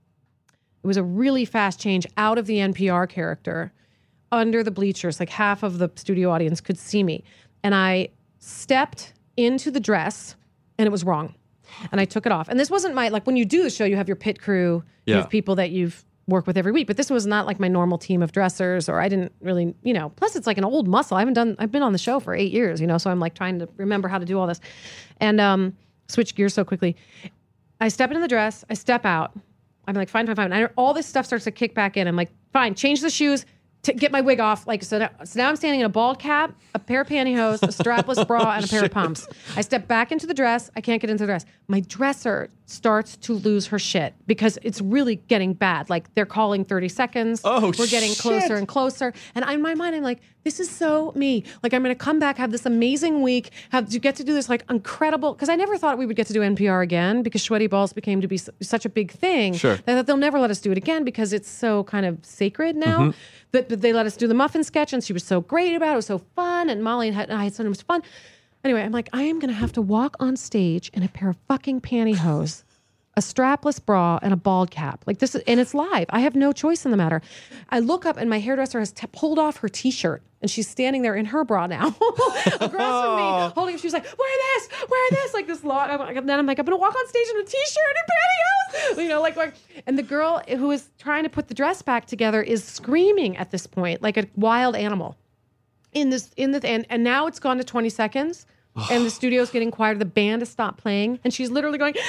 It was a really fast change out of the NPR character under the bleachers. Like half of the studio audience could see me. And I stepped into the dress, and it was wrong. And I took it off. And this wasn't like when you do the show, you have your pit crew, you have people that you've worked with every week. But this was not like my normal team of dressers, or I didn't really, plus it's like an old muscle. I've been on the show for 8 years, so I'm like trying to remember how to do all this and switch gears so quickly. I step into the dress, I step out. I'm like, fine. And all this stuff starts to kick back in. I'm like, fine, change the shoes, get my wig off. Like, so now I'm standing in a bald cap, a pair of pantyhose, a strapless bra, and a pair of pumps. I step back into the dress. I can't get into the dress. My dresser starts to lose her shit because it's really getting bad. Like, they're calling 30 seconds. Oh, we're getting closer and closer. And in my mind, I'm like, this is so me. Like, I'm going to come back, have this amazing week, get to do this like incredible, because I never thought we would get to do NPR again because Sweaty Balls became to be such a big thing. Sure. That they'll never let us do it again because it's so kind of sacred now. But they let us do the muffin sketch, and she was so great about it. It was so fun, and Molly and I had so much fun. Anyway, I'm like, I am going to have to walk on stage in a pair of fucking pantyhose, a strapless bra, and a bald cap. Like this, and it's live. I have no choice in the matter. I look up, and my hairdresser has pulled off her T-shirt, and she's standing there in her bra now, across from me, holding. She was like, wear this, like this long. And then I'm like, I'm going to walk on stage in a T-shirt and pantyhose, like. And the girl who is trying to put the dress back together is screaming at this point, like a wild animal. And now it's gone to 20 seconds, and the studio's getting quieter. The band has stopped playing, and she's literally going.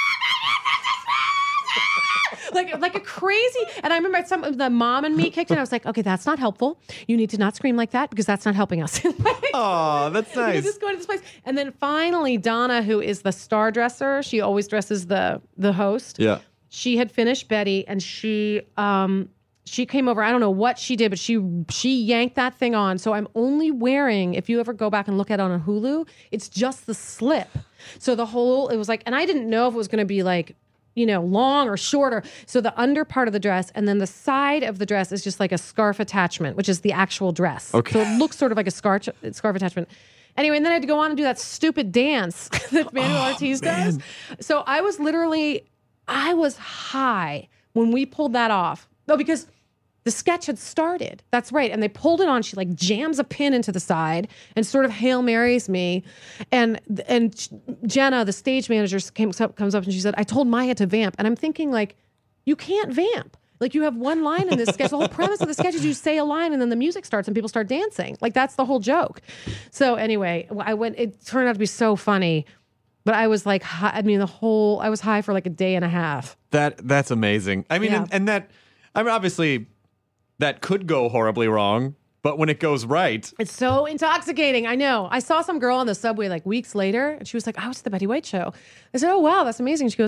Like a crazy, and I remember the mom and me kicked in. I was like, okay, that's not helpful. You need to not scream like that because that's not helping us. Oh, that's nice. Just going to this place. And then finally, Donna, who is the star dresser, she always dresses the host. Yeah. She had finished Betty, and she came over. I don't know what she did, but she yanked that thing on. So I'm only wearing, if you ever go back and look at it on Hulu, it's just the slip. So it was like, and I didn't know if it was going to be like, long or shorter. So the under part of the dress, and then the side of the dress is just like a scarf attachment, which is the actual dress. Okay. So it looks sort of like a scarf attachment. Anyway, and then I had to go on and do that stupid dance that Manuel Ortiz does. So I was high when we pulled that off. No, because the sketch had started. That's right. And they pulled it on. She like jams a pin into the side and sort of Hail Marys me. And Jenna, the stage manager, comes up and she said, I told Maya to vamp. And I'm thinking like, you can't vamp. Like you have one line in this sketch. The whole premise of the sketch is you say a line and then the music starts and people start dancing. Like that's the whole joke. So anyway, it turned out to be so funny. But I was like, I was high for like a day and a half. That's amazing. I mean, Yeah. Obviously that could go horribly wrong, but when it goes right. It's so intoxicating. I know. I saw some girl on the subway like weeks later, and she was like, I was at the Betty White show. I said, oh, wow, that's amazing. She goes,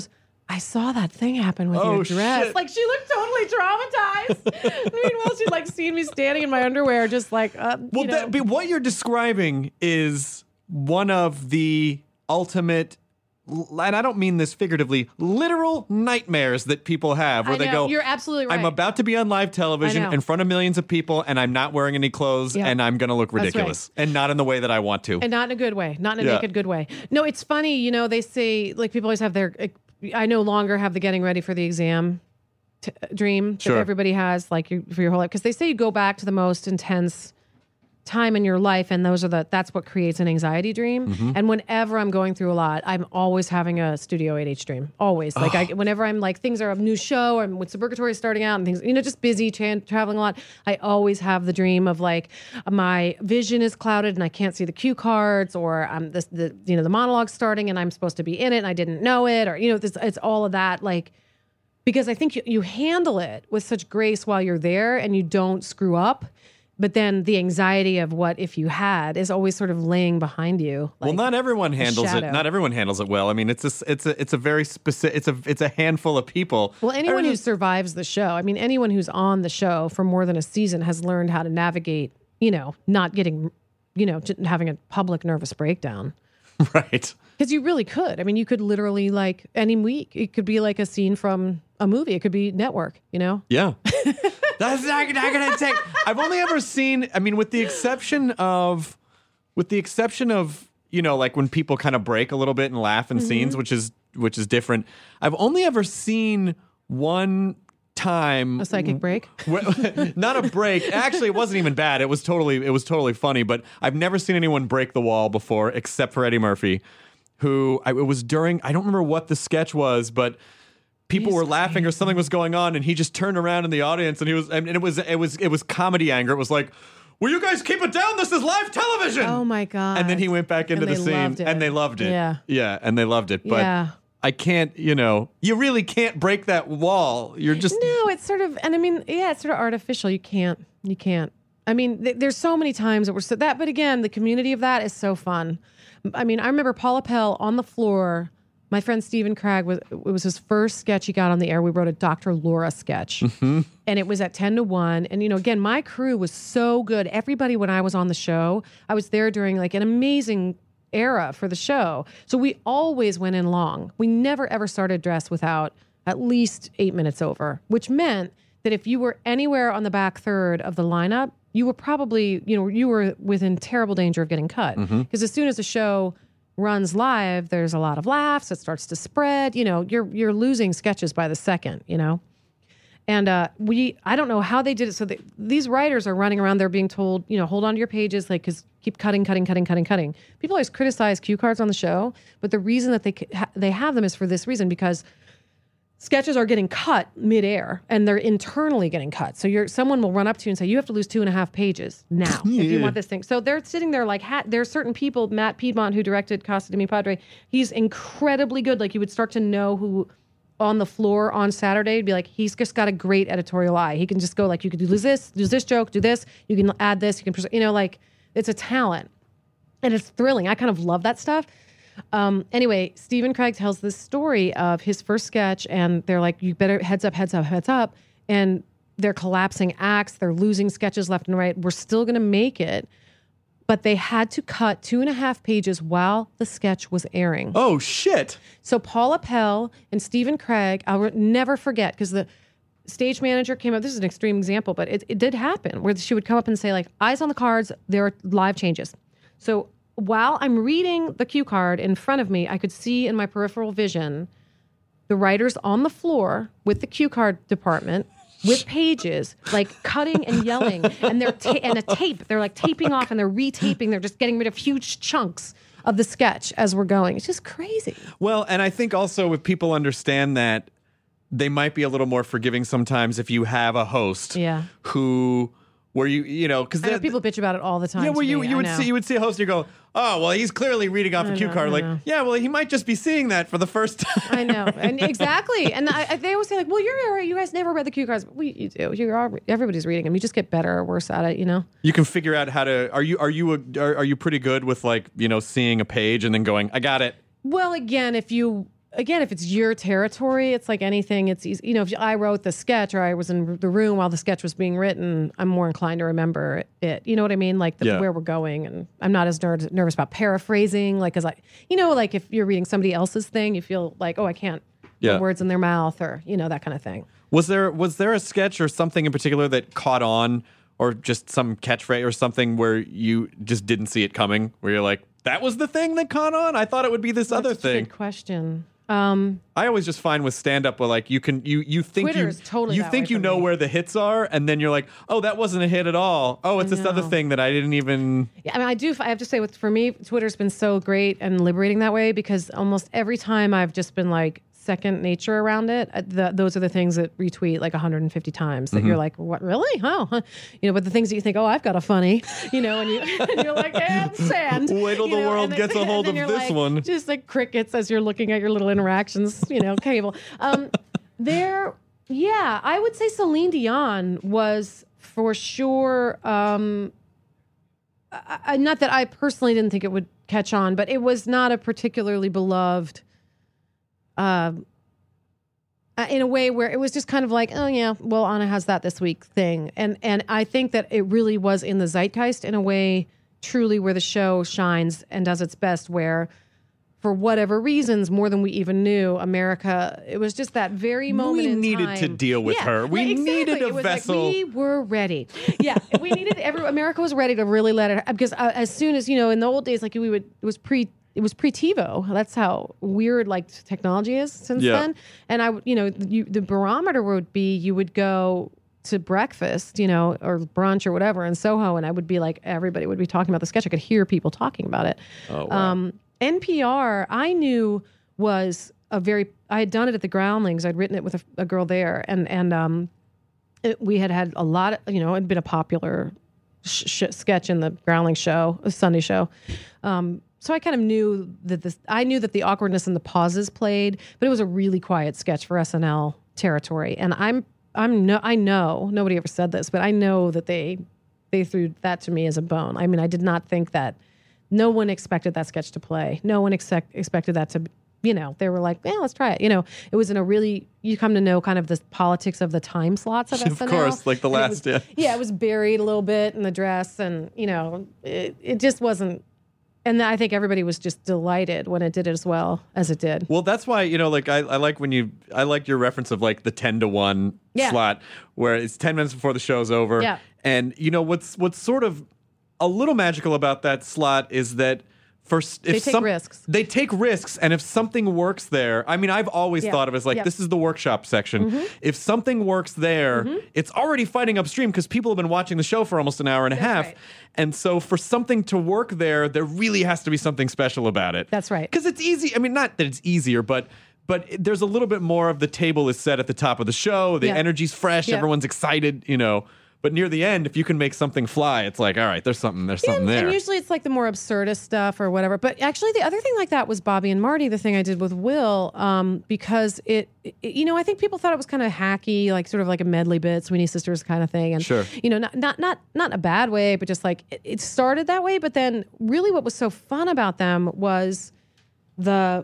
I saw that thing happen with your dress. Shit. Like, she looked totally traumatized. Meanwhile, she'd like seen me standing in my underwear, just like, Well, what you're describing is one of the ultimate, and I don't mean this figuratively, literal nightmares that people have where I they know, go, you're absolutely right. I'm about to be on live television I know. in front of millions of people and I'm not wearing any clothes Yeah. and I'm going to look That's ridiculous and not in the way that I want to. And not in a good way, not in a Yeah. naked good way. No, it's funny, they say, like, people always have I no longer have the getting ready for the exam dream Sure. that everybody has, like, for your whole life. Because they say you go back to the most intense time in your life, and that's what creates an anxiety dream. Mm-hmm. And whenever I'm going through a lot, I'm always having a Studio 8H dream. Always. Like, whenever I'm like, things are a new show, or when Suburgatory is starting out and things, just busy, traveling a lot, I always have the dream of like, my vision is clouded and I can't see the cue cards, or the monologue's starting and I'm supposed to be in it and I didn't know it, or, it's all of that. Like, because I think you handle it with such grace while you're there and you don't screw up. But then the anxiety of what if you had is always sort of laying behind you. Well, not everyone handles it. shadow. Not everyone handles it well. I mean, it's a very specific. It's a handful of people. Well, anyone who survives the show, I mean, anyone who's on the show for more than a season has learned how to navigate, not getting, having a public nervous breakdown. Right. Because you really could. I mean, you could literally, like, any week, it could be like a scene from a movie. It could be Network, Yeah. That's not gonna take. I've only ever seen. I mean, with the exception of, like when people kind of break a little bit and laugh in scenes, which is different. I've only ever seen one time a psychic break. Not a break. Actually, it wasn't even bad. It was totally funny. But I've never seen anyone break the wall before, except for Eddie Murphy, who it was during. I don't remember what the sketch was, but people were laughing or something was going on, and he just turned around in the audience, and it was comedy anger. It was like, "Will you guys keep it down? This is live television." Oh my God. And then he went back into the scene, and they loved it. Yeah, and they loved it. But yeah. I can't, you really can't break that wall. You're just No, it's sort of, and I mean, yeah, it's sort of artificial. You can't. I mean, there's so many times that we're but again, the community of that is so fun. I mean, I remember Paul Appel on the floor. My friend Stephen Cragg, it was his first sketch he got on the air. We wrote a Dr. Laura sketch. Mm-hmm. And it was at 10 to 1. And, again, my crew was so good. Everybody, when I was on the show, I was there during like an amazing era for the show. So we always went in long. We never, ever started dress without at least 8 minutes over, which meant that if you were anywhere on the back third of the lineup, you were probably, you were within terrible danger of getting cut. Because as soon as the show runs live, there's a lot of laughs. It starts to spread. You're losing sketches by the second. And I don't know how they did it. So these writers are running around. They're being told, hold on to your pages, like, because keep cutting. People always criticize cue cards on the show, but the reason that they have them is for this reason, because sketches are getting cut midair and they're internally getting cut. So someone will run up to you and say, you have to lose 2.5 pages now if you want this thing. So they're sitting there like, there are certain people, Matt Piedmont, who directed Casa de Mi Padre, he's incredibly good. Like, you would start to know who on the floor on Saturday, be like, he's just got a great editorial eye. He can just go like, you could do this joke, do this, you can add this, you can, like, it's a talent. And it's thrilling. I kind of love that stuff. Anyway, Stephen Cragg tells this story of his first sketch, and they're like, you better heads up. And they're collapsing acts. They're losing sketches left and right. We're still going to make it. But they had to cut 2.5 pages while the sketch was airing. Oh, shit. So Paul Appel and Stephen Cragg, I'll never forget, because the stage manager came up. This is an extreme example, but it did happen, where she would come up and say, like, eyes on the cards, there are live changes. So while I'm reading the cue card in front of me, I could see in my peripheral vision the writers on the floor with the cue card department with pages, like cutting and yelling, and and a tape. They're like taping off and they're retaping. They're just getting rid of huge chunks of the sketch as we're going. It's just crazy. Well, and I think also if people understand that, they might be a little more forgiving sometimes if you have a host who. Where because I know people bitch about it all the time. Yeah, well, you would see a host and you go, oh, well, he's clearly reading off a cue card. Like, yeah, well, he might just be seeing that for the first time. I know, and exactly. And they always say, like, well, you guys never read the cue cards. You do. Everybody's reading them. You just get better or worse at it. You can figure out how to. Are you pretty good with, like, seeing a page and then going, I got it? Well, again, if you again, if it's your territory, it's like anything. It's easy. You know, if I wrote the sketch or I was in the room while the sketch was being written, I'm more inclined to remember it. You know what I mean? Like where we're going, and I'm not as nervous about paraphrasing. Like, like if you're reading somebody else's thing, you feel like, oh, I can't put words in their mouth, or that kind of thing. Was there a sketch or something in particular that caught on, or just some catchphrase or something where you just didn't see it coming? Where you're like, that was the thing that caught on? I thought it would be this other thing. Good question. I always just find with stand-up where like you think Twitter's totally you think you know where the hits are, and then you're like, oh, that wasn't a hit at all. Oh, it's this other thing that I didn't even. Yeah, I mean, I have to say, for me, Twitter's been so great and liberating that way, because almost every time I've just been like second nature around it. Those are the things that retweet like 150 times that you're like, what, really? Oh, huh. But the things that you think, oh, I've got a funny, and you're like, and sand. Wait till the world gets a hold of this one. Just like crickets as you're looking at your little interactions, cable. I would say Celine Dion was for sure, not that I personally didn't think it would catch on, but it was not a particularly beloved in a way where it was just kind of like, oh yeah, well, Anna has that this week thing. And I think that it really was in the zeitgeist in a way, truly, where the show shines and does its best, where for whatever reasons, more than we even knew, America, it was just that very moment in time. We needed to deal with her. We needed a vessel. Like we were ready. Yeah, we needed, America was ready to really let it, because as soon as, in the old days, like it was pre-TiVo. That's how weird like technology is since then. And the barometer would be, you would go to breakfast, or brunch or whatever in Soho, and I would be like, everybody would be talking about the sketch. I could hear people talking about it. Oh, wow. NPR, I knew was I had done it at the Groundlings. I'd written it with a girl there, and we had a lot of, it'd been a popular sketch in the Groundlings show, a Sunday show. So I kind of knew that I knew that the awkwardness and the pauses played, but it was a really quiet sketch for SNL territory. And I know nobody ever said this, but I know that they threw that to me as a bone. I mean, I did not think that. No one expected that sketch to play. No one expected that to, they were like, yeah, let's try it. It was in a really, you come to know kind of the politics of the time slots of SNL. Of course, like the last, Yeah, it was buried a little bit in the dress, and, it just wasn't. And I think everybody was just delighted when it did it as well as it did. Well, that's why, like I like your reference of like the 10-1 slot, where it's 10 minutes before the show's over. Yeah. And what's sort of a little magical about that slot is that they take risks. They take risks, and if something works there, I mean, I've always thought of it as like, this is the workshop section. Mm-hmm. If something works there, it's already fighting upstream because people have been watching the show for almost an hour and a half. Right. And so for something to work there really has to be something special about it. That's right. Because it's easy. I mean, not that it's easier, but there's a little bit more of the table is set at the top of the show. The energy's fresh. Everyone's excited, But near the end, if you can make something fly, it's like, all right, there's something there. And usually it's like the more absurdist stuff or whatever. But actually, the other thing like that was Bobby and Marty, the thing I did with Will, because it I think people thought it was kind of hacky, like sort of like a medley bit, Sweeney Sisters kind of thing. And, sure. Not in a bad way, but just like it started that way. But then really what was so fun about them was the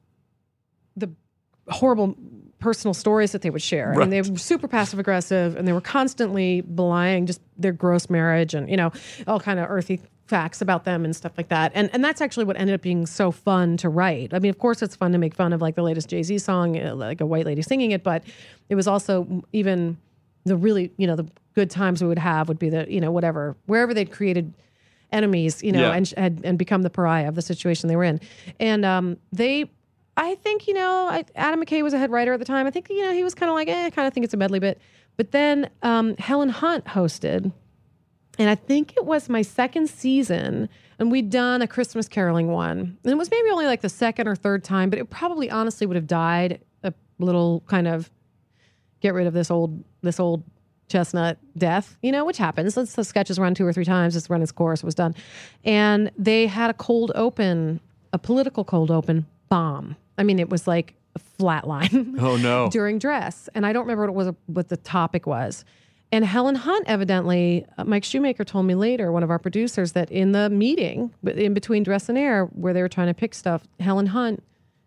horrible personal stories that they would share. Right. And they were super passive aggressive, and they were constantly belying just their gross marriage and, all kind of earthy facts about them and stuff like that. And that's actually what ended up being so fun to write. I mean, of course it's fun to make fun of like the latest Jay-Z song, like a white lady singing it, but it was also even the really, the good times we would have would be the, whatever, wherever they'd created enemies, and become the pariah of the situation they were in. And I think, Adam McKay was a head writer at the time. I think, he was kind of like, I kind of think it's a medley bit. But then Helen Hunt hosted, and I think it was my second season, and we'd done a Christmas caroling one. And it was maybe only like the second or third time, but it probably honestly would have died a little kind of get rid of this old chestnut death, which happens. The sketches run 2 or 3 times. It's run its course. It was done. And they had a political cold open bomb. I mean, it was like a flat line. Oh, no. During dress. And I don't remember what the topic was. And Helen Hunt, evidently, Mike Shoemaker told me later, one of our producers, that in the meeting, in between dress and air, where they were trying to pick stuff, Helen Hunt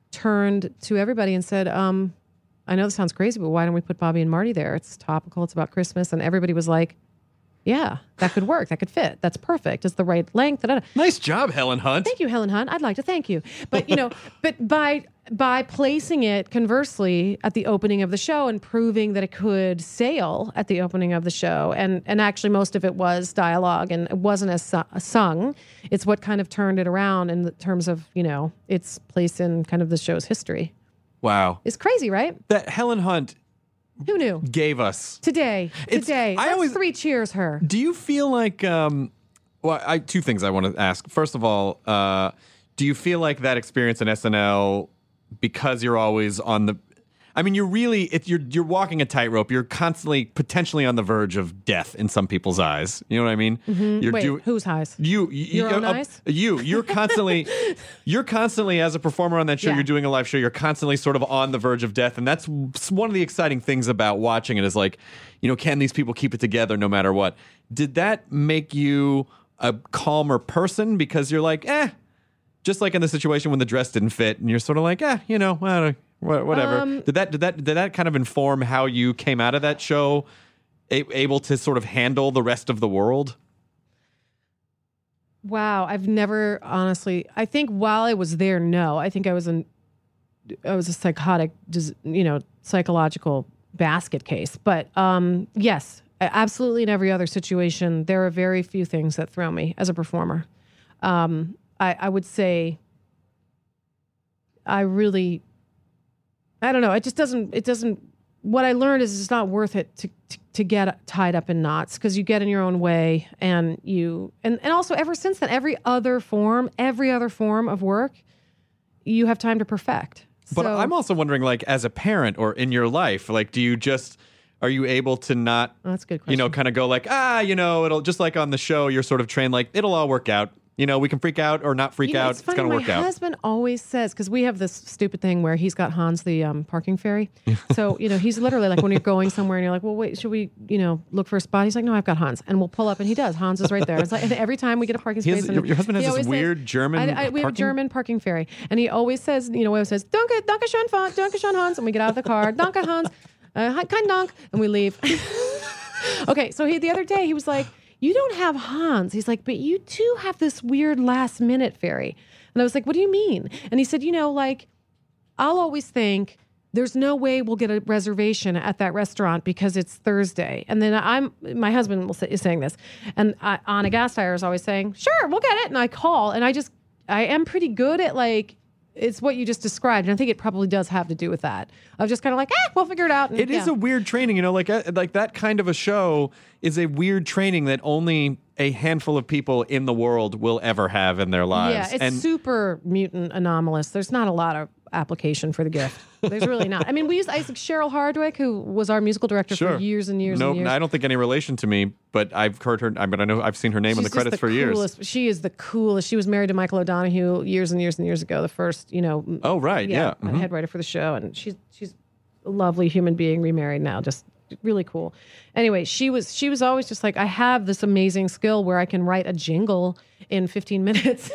turned to everybody and said, I know this sounds crazy, but why don't we put Bobby and Marty there? It's topical. It's about Christmas. And everybody was like, yeah, that could work. That could fit. That's perfect. It's the right length. Da, da, da. Nice job, Helen Hunt. Thank you, Helen Hunt. I'd like to thank you. But, but by placing it conversely at the opening of the show and proving that it could sail at the opening of the show, and actually most of it was dialogue and it wasn't as sung. It's what kind of turned it around in terms of, its place in kind of the show's history. Wow. It's crazy, right? That Helen Hunt Who knew? Gave us. Today. Let's 3 cheers her. Do you feel like, two things I want to ask. First of all, do you feel like that experience in SNL, because you're always on the, you're walking a tightrope. You're constantly potentially on the verge of death in some people's eyes. You know what I mean? Mm-hmm. Whose eyes? Your own eyes? You're constantly as a performer on that show, Yeah. you're doing a live show, you're constantly sort of on the verge of death. And that's one of the exciting things about watching it is like, can these people keep it together no matter what? Did that make you a calmer person? Because you're like, just like in the situation when the dress didn't fit and you're sort of like, whatever. Did that kind of inform how you came out of that show, able to sort of handle the rest of the world? Wow, I've never honestly. I think while I was there, no. I think I was a psychotic, psychological basket case. But yes, absolutely. In every other situation, there are very few things that throw me as a performer. I would say, I don't know. It doesn't, what I learned is it's not worth it to get tied up in knots because you get in your own way and also ever since then, every other form of work, you have time to perfect. But I'm also wondering, like, as a parent or in your life, like, are you able to not, that's a good question. Kind of go like, it'll just like on the show, you're sort of trained like, it'll all work out. We can freak out or not freak out. It's funny, going to work out. My husband always says, because we have this stupid thing where he's got Hans the parking fairy. So, he's literally like when you're going somewhere and you're like, well, wait, should we, look for a spot? He's like, no, I've got Hans. And we'll pull up and he does. Hans is right there. It's like, and every time we get a parking space. Your husband has this weird German we have a German parking fairy. And he always says, always says, Danke schön, Hans. And we get out of the car. Danke, Hans. Kein Dank. And we leave. Okay, so the other day he was like, you don't have Hans. He's like, but you too have this weird last minute fairy. And I was like, what do you mean? And he said, I'll always think there's no way we'll get a reservation at that restaurant because it's Thursday. And then my husband is saying this. And Anna Gasteyer is always saying, sure, we'll get it. And I call and I am pretty good at it's what you just described. And I think it probably does have to do with that. I was just kind of like, we'll figure it out. And, it is a weird training, like that kind of a show is a weird training that only a handful of people in the world will ever have in their lives. Yeah, it's super mutant anomalous. There's not a lot of application for the gift. There's really not. I mean, we used Cheryl Hardwick, who was our musical director for years and years and years. I don't think any relation to me, but I've heard her. I know I've seen her name in the credits for years. She is the coolest. She was married to Michael O'Donoghue years and years and years ago. The first, Oh right, yeah. Mm-hmm. Head writer for the show, and she's a lovely human being, remarried now. Just really cool. Anyway, she was always just like, I have this amazing skill where I can write a jingle in 15 minutes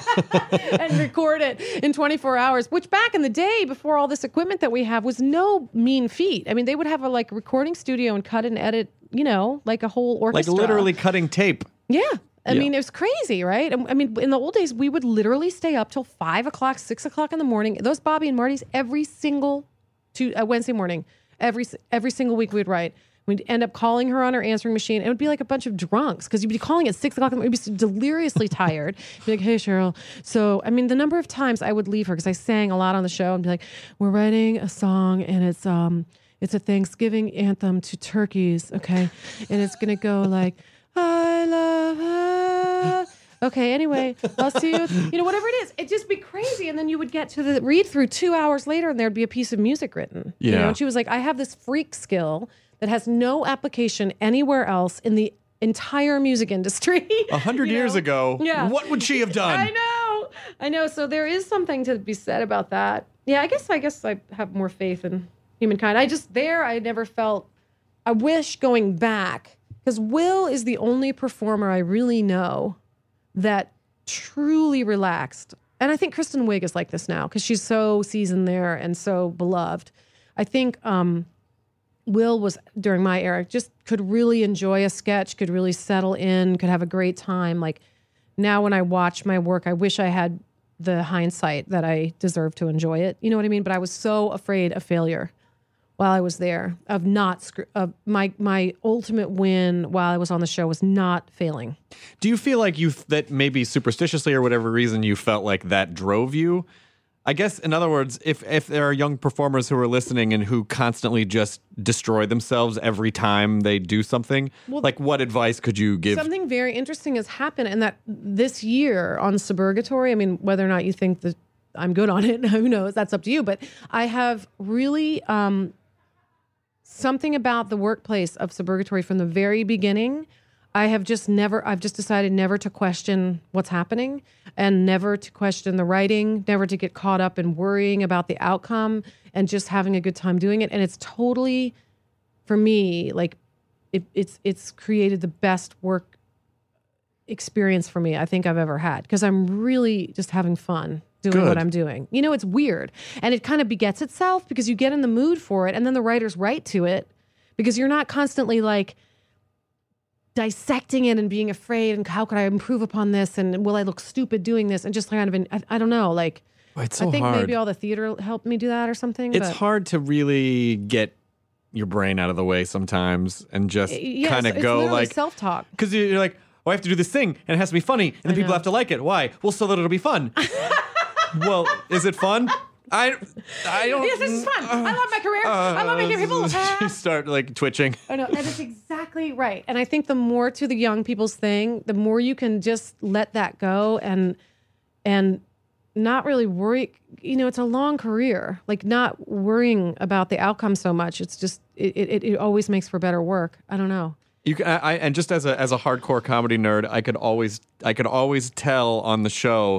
and record it in 24 hours, which back in the day before all this equipment that we have was no mean feat. I mean, they would have a recording studio and cut and edit, like a whole orchestra. Like literally cutting tape. Yeah. I mean, it was crazy, right? I mean, in the old days, we would literally stay up till 5 o'clock, 6 o'clock in the morning. Those Bobby and Marty's every single Wednesday morning. Every single week we'd write. We'd end up calling her on her answering machine. It would be like a bunch of drunks because you'd be calling at 6 o'clock in the morning. You'd be deliriously tired. Be like, hey, Cheryl. So, I mean, the number of times I would leave her because I sang a lot on the show and be like, we're writing a song and it's a Thanksgiving anthem to turkeys, okay? And it's going to go like, I love her. Okay, anyway, I'll see you. Whatever it is, it'd just be crazy. And then you would get to the read through 2 hours later and there'd be a piece of music written. Yeah. And she was like, I have this freak skill that has no application anywhere else in the entire music industry. 100 years ago, what would she have done? I know. So there is something to be said about that. Yeah, I guess I have more faith in humankind. I never felt, I wish going back, because Will is the only performer I really know that truly relaxed and I think Kristen Wiig is like this now because she's so seasoned there and so beloved. I think Will was, during my era, just could really enjoy a sketch, could really settle in, could have a great time. Like now when I watch my work, I wish I had the hindsight that I deserve to enjoy it. You know what I mean? But I was so afraid of failure while I was there, of not my ultimate win while I was on the show was not failing. Do you feel like that maybe superstitiously or whatever reason you felt like that drove you? I guess, in other words, if there are young performers who are listening and who constantly just destroy themselves every time they do something, like what advice could you give? Something very interesting has happened, and that this year on Suburgatory, I mean, whether or not you think that I'm good on it, who knows? That's up to you. But I have really something about the workplace of Suburgatory from the very beginning. I've just decided never to question what's happening and never to question the writing, never to get caught up in worrying about the outcome and just having a good time doing it. And it's totally, for me, like it's created the best work experience for me I think I've ever had because I'm really just having fun doing what I'm doing. You know, it's weird. And it kind of begets itself because you get in the mood for it and then the writers write to it because you're not constantly like dissecting it and being afraid and how could I improve upon this and will I look stupid doing this and just kind of I don't know, like it's so I think hard. maybe all the theater helped me do that or something. It's hard to really get your brain out of the way sometimes and just kind of go like self-talk. Because you're like, oh, I have to do this thing and it has to be funny and then people have to like it. Why? Well, so that it'll be fun. Well, is it fun? I don't. Yes, this is fun. I love my career. I love making people. You start like twitching. I know, that is exactly right. And I think the more to the young people's thing, the more you can just let that go and not really worry. You know, it's a long career. Like not worrying about the outcome so much. It's just it always makes for better work. I don't know. You can, and just as a hardcore comedy nerd, I could always tell on the show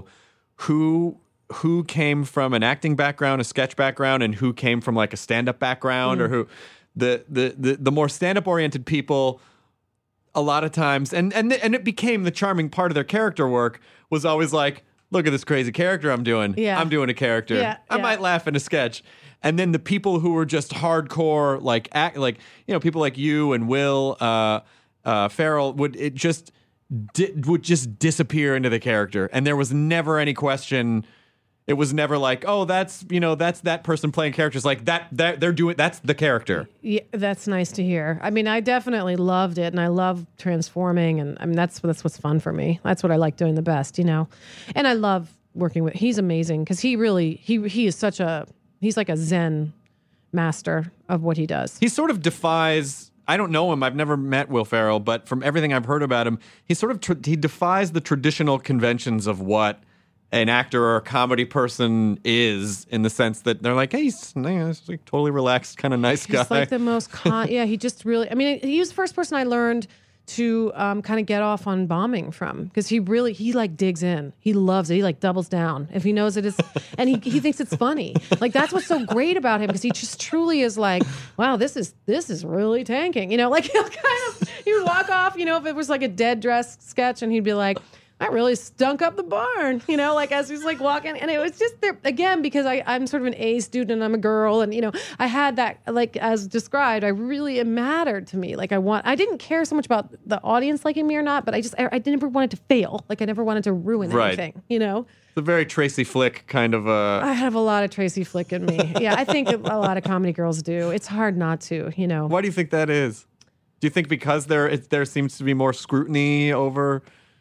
who came from an acting background, a sketch background, and who came from like a stand-up background, or who the more stand-up oriented people, a lot of times, and it became the charming part of their character work was always like, look at this crazy character I'm doing. Yeah. I'm doing a character. Yeah, I might laugh in a sketch. And then the people who were just hardcore, people like you and Will Ferrell would just disappear into the character, and there was never any question. It was never like, oh, that's that person playing characters like that they're doing. That's the character. Yeah, that's nice to hear. I mean, I definitely loved it, and I love transforming, and I mean that's what's fun for me. That's what I like doing the best, And I love working with. He's amazing because he is he's like a Zen master of what he does. He sort of defies. I don't know him. I've never met Will Ferrell, but from everything I've heard about him, he he defies the traditional conventions of what an actor or a comedy person is, in the sense that they're like, hey, he's like totally relaxed, kind of nice guy. He's like the most, he just really, I mean, he was the first person I learned to kind of get off on bombing from, because he like digs in. He loves it. He like doubles down if he knows it is, and he thinks it's funny. Like that's what's so great about him, because he just truly is like, wow, this is really tanking. Like he would walk off. If it was like a dead dress sketch, and he'd be like, I really stunk up the barn, like as he's like walking. And it was just there again, because I'm sort of an A student and I'm a girl. And, I had that, like as described, it mattered to me. Like I didn't care so much about the audience liking me or not, but I never wanted to fail. Like I never wanted to ruin anything, It's a very Tracy Flick kind of I have a lot of Tracy Flick in me. Yeah, I think a lot of comedy girls do. It's hard not to, Why do you think that is? Do you think because there seems to be more scrutiny over...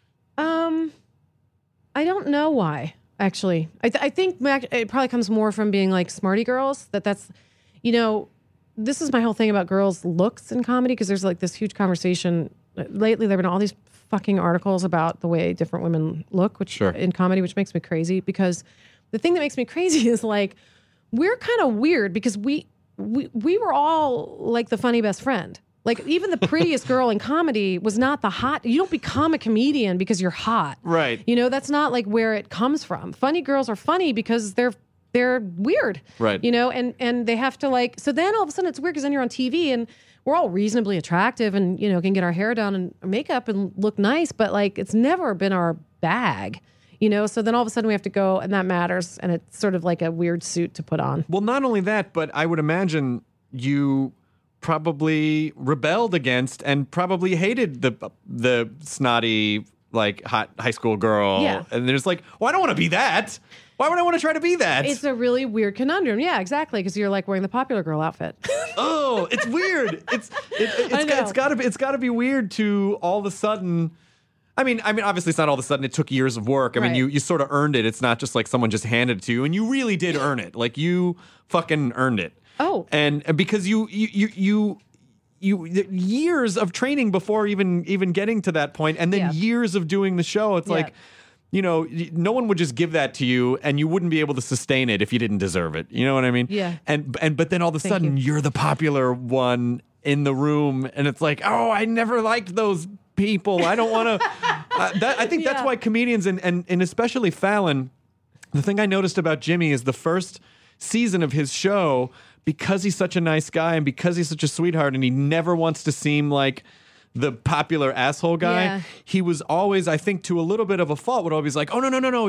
I don't know why, actually. I think it probably comes more from being like smarty girls, that's, this is my whole thing about girls' looks in comedy, because there's like this huge conversation. Lately, there have been all these fucking articles about the way different women look, in comedy, which makes me crazy, because the thing that makes me crazy is like, we're kind of weird because we were all like the funny best friend. Like, even the prettiest girl in comedy was not the hot. You don't become a comedian because you're hot. Right. That's not like where it comes from. Funny girls are funny because they're weird. Right. And they have to like, so then all of a sudden it's weird because then you're on TV and we're all reasonably attractive and, can get our hair done and makeup and look nice, but like it's never been our bag. you know? So then all of a sudden we have to go, and that matters. And it's sort of like a weird suit to put on. Well, not only that, but I would imagine you probably rebelled against and probably hated the snotty, like, hot high school girl. Yeah. And there's like, well, I don't want to be that. Why would I want to try to be that? It's a really weird conundrum. Yeah, exactly. Because you're like wearing the popular girl outfit. Oh, it's weird. It's got to be weird to all of a sudden. I mean, obviously it's not all of a sudden. It took years of work. I mean, you sort of earned it. It's not just like someone just handed it to you, and you really did earn it. Like you fucking earned it. Oh, and because you years of training before even getting to that point, and then years of doing the show. It's like, you know, no one would just give that to you, and you wouldn't be able to sustain it if you didn't deserve it. You know what I mean? Yeah. But then all of a sudden you're the popular one in the room, and it's like, oh, I never liked those people. I don't want to. I think that's why comedians and especially Fallon. The thing I noticed about Jimmy is the first season of his show, because he's such a nice guy and because he's such a sweetheart and he never wants to seem like the popular asshole guy, he was always, I think, to a little bit of a fault, would always like, oh no,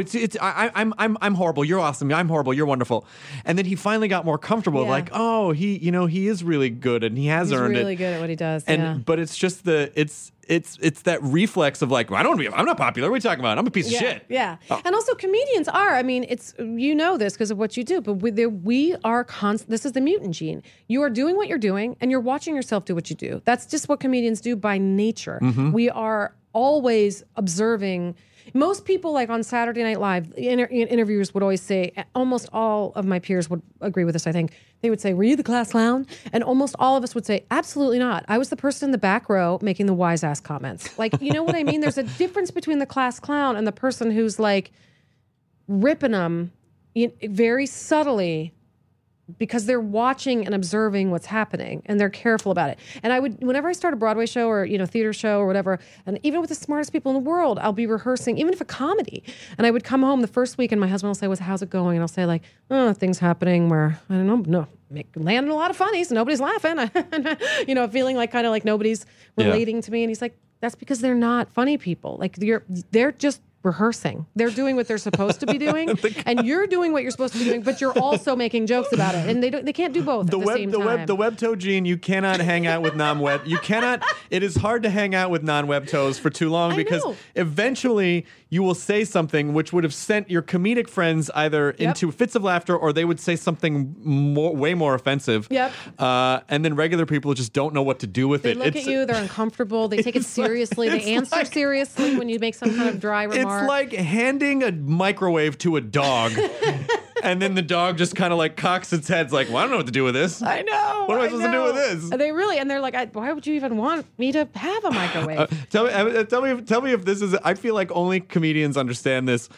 I'm horrible, you're awesome, I'm horrible, you're wonderful, and then he finally got more comfortable, like, oh, he is really good and he has earned it. He's really good at what he does. But it's just it's that reflex of like, I'm not popular. What are you talking about? I'm a piece of shit. Yeah. Oh. And also comedians are, I mean, it's, you know this because of what you do, but we are this is the mutant gene. You are doing what you're doing and you're watching yourself do what you do. That's just what comedians do by nature. Mm-hmm. We are always observing. Most people, like on Saturday Night Live, interviewers would always say, almost all of my peers would agree with this, I think. They would say, were you the class clown? And almost all of us would say, absolutely not. I was the person in the back row making the wise ass comments. Like, you know what I mean? There's a difference between the class clown and the person who's like ripping them very subtly, because they're watching and observing what's happening and they're careful about it. And I would, whenever I start a Broadway show or, theater show or whatever, and even with the smartest people in the world, I'll be rehearsing, even if a comedy. And I would come home the first week and my husband will say, how's it going? And I'll say like, oh, things happening where, I don't know, landing a lot of funnies, nobody's laughing. Feeling like kind of like nobody's relating to me. And he's like, that's because they're not funny people. Like they're just rehearsing. They're doing what they're supposed to be doing, and you're doing what you're supposed to be doing, but you're also making jokes about it. And they can't do both at the same time. The web-toe gene, you cannot hang out with non-web. You cannot. It is hard to hang out with non-web toes for too long because eventually you will say something which would have sent your comedic friends either into fits of laughter or they would say something way more offensive. Yep. And then regular people just don't know what to do with it. They look at you, they're uncomfortable, they take it seriously, they answer seriously when you make some kind of dry remark. It's like handing a microwave to a dog. And then the dog just kind of like cocks its head, like, well, I don't know what to do with this. I know. What am I supposed to do with this? And they're like, why would you even want me to have a microwave? Tell me if this is. I feel like only comedians understand this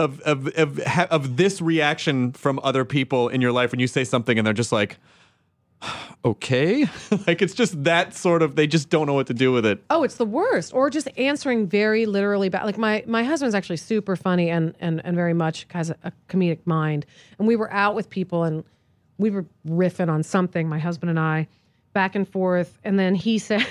of this reaction from other people in your life when you say something and they're just like, okay, like it's just that sort of. They just don't know what to do with it. Oh, it's the worst. Or just answering very literally back. Like my husband's actually super funny and very much has a comedic mind. And we were out with people and we were riffing on something, my husband and I, back and forth. And then he said,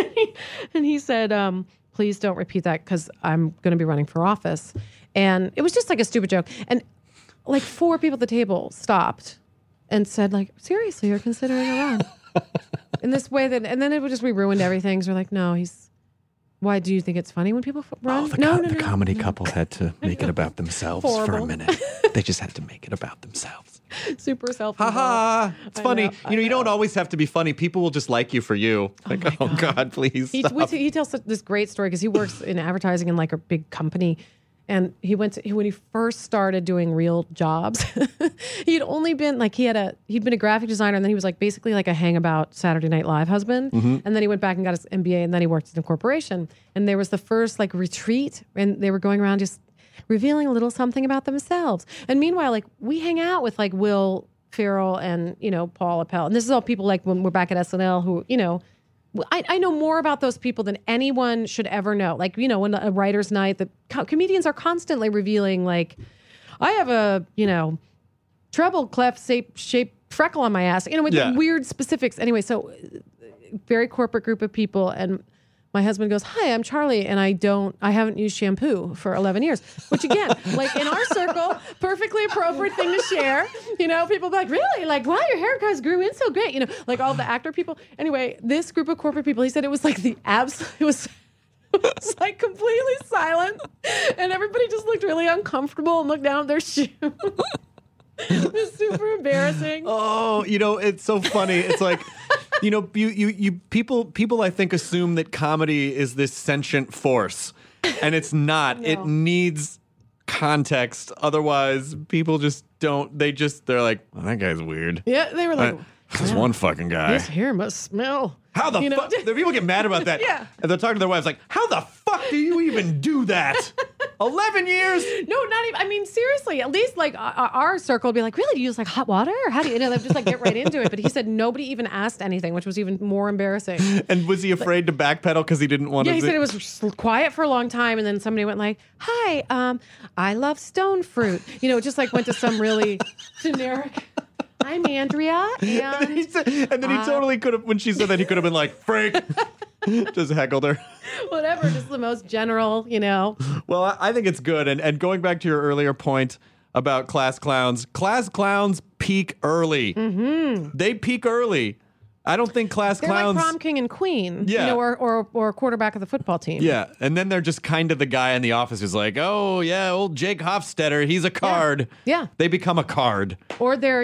please don't repeat that because I'm going to be running for office. And it was just like a stupid joke. And like 4 people at the table stopped and said, like, seriously, you're considering a run? In this way and then it would just, we ruined everything. So we're like, no, why do you think it's funny when people run? The comedy couple had to make it about themselves for a minute. They just had to make it about themselves. Super self-involved. Ha ha! It's funny. You don't always have to be funny. People will just like you for you. Like, oh God, please stop. He tells this great story because he works in advertising in like a big company. And when he first started doing real jobs, he'd only been like, he'd been a graphic designer, and then he was like basically like a hangabout Saturday Night Live husband. Mm-hmm. And then he went back and got his MBA, and then he worked in a corporation. And there was the first like retreat, and they were going around just revealing a little something about themselves. And meanwhile, like we hang out with like Will Ferrell and, Paul Appel. And this is all people like when we're back at SNL who, I know more about those people than anyone should ever know. Like, when a writer's night, the comedians are constantly revealing, like, I have a, treble clef shaped freckle on my ass, with weird specifics. Anyway, so very corporate group of people. And my husband goes, "Hi, I'm Charlie, and I haven't used shampoo for 11 years." Which again, like in our circle, perfectly appropriate thing to share. You know, people be like, "Really? Like, wow, your hair guys grew in so great." You know, like all the actor people. Anyway, this group of corporate people, he said it was like it was like completely silent, and everybody just looked really uncomfortable and looked down at their shoe. It was super embarrassing. Oh, you know, it's so funny. It's like, you know, you people I think assume that comedy is this sentient force, and it's not. No. It needs context. Otherwise, people just don't. They're like, well, that guy's weird. Yeah, they were like, This one fucking guy. "This hair must smell." How the fuck? The people get mad about that. Yeah. And they're talking to their wives like, how the fuck do you even do that? 11 years? No, not even. I mean, seriously, at least like our circle would be like, "Really? Do you use like hot water? Or how do you know?" They'd just like get right into it. But he said nobody even asked anything, which was even more embarrassing. And was he afraid to backpedal because he didn't want to? Yeah, he said it was quiet for a long time, and then somebody went like, "Hi, I love stone fruit." You know, it just like went to some really generic. "I'm Andrea," and then he totally could have, when she said that, he could have been like, "Freak." Just heckled her. Whatever, just the most general, you know. Well, I think it's good. And going back to your earlier point about class clowns peak early. Mm-hmm. They peak early. I don't think They're clowns. like prom king and queen, Yeah. you know, or quarterback of the football team. Yeah, and then they're just kind of the guy in the office who's like, "Oh yeah, old Jake Hofstetter, he's a card." Yeah. They become a card. Or they're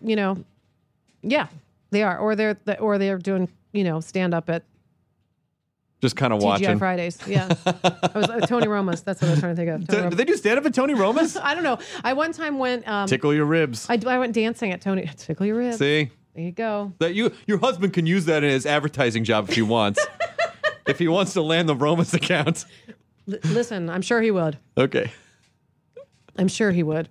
yeah, they are, or they're doing, you know, stand up at Just kind of TGI watching. Fridays. Yeah, I was Tony Roma's. That's what I was trying to think of. Do they do stand up at Tony Roma's? I don't know. I one time went. Tickle your ribs. I went dancing at Tony. Tickle your ribs. See? There you go. That your husband can use that in his advertising job if he wants. If he wants to land the Roma's account. Listen, I'm sure he would. Okay. I'm sure he would.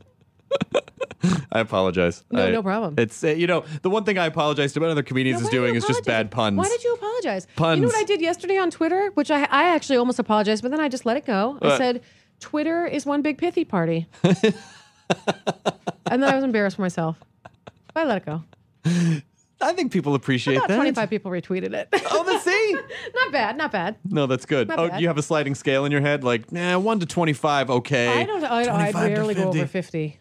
I apologize. No problem. It's the one thing I apologize to about other comedians No, is why do doing you is just apologize? bad puns. Why did you apologize? Puns. You know what I did yesterday on Twitter, which I actually almost apologized, but then I just let it go. I What? said, "Twitter is one big pithy party." And then I was embarrassed for myself. But I let it go. I think people appreciate About that. 25 people retweeted it. Oh, let's see. Not bad, not bad. No, that's good. Not Oh, bad. you have a sliding scale in your head, like 1 to 25, okay. I 25 to rarely go 50. over 50.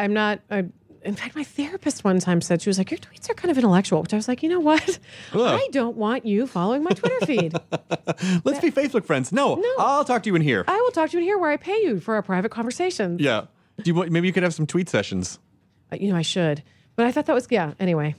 In fact, my therapist one time said, she was like, "Your tweets are kind of intellectual," which I was like, you know what? Ugh. I don't want you following my Twitter feed. Let's be Facebook friends. No, I'll talk to you in here. I will talk to you in here where I pay you for a private conversation. Yeah. Maybe you could have some tweet sessions. You know, I should. But I thought that was, anyway.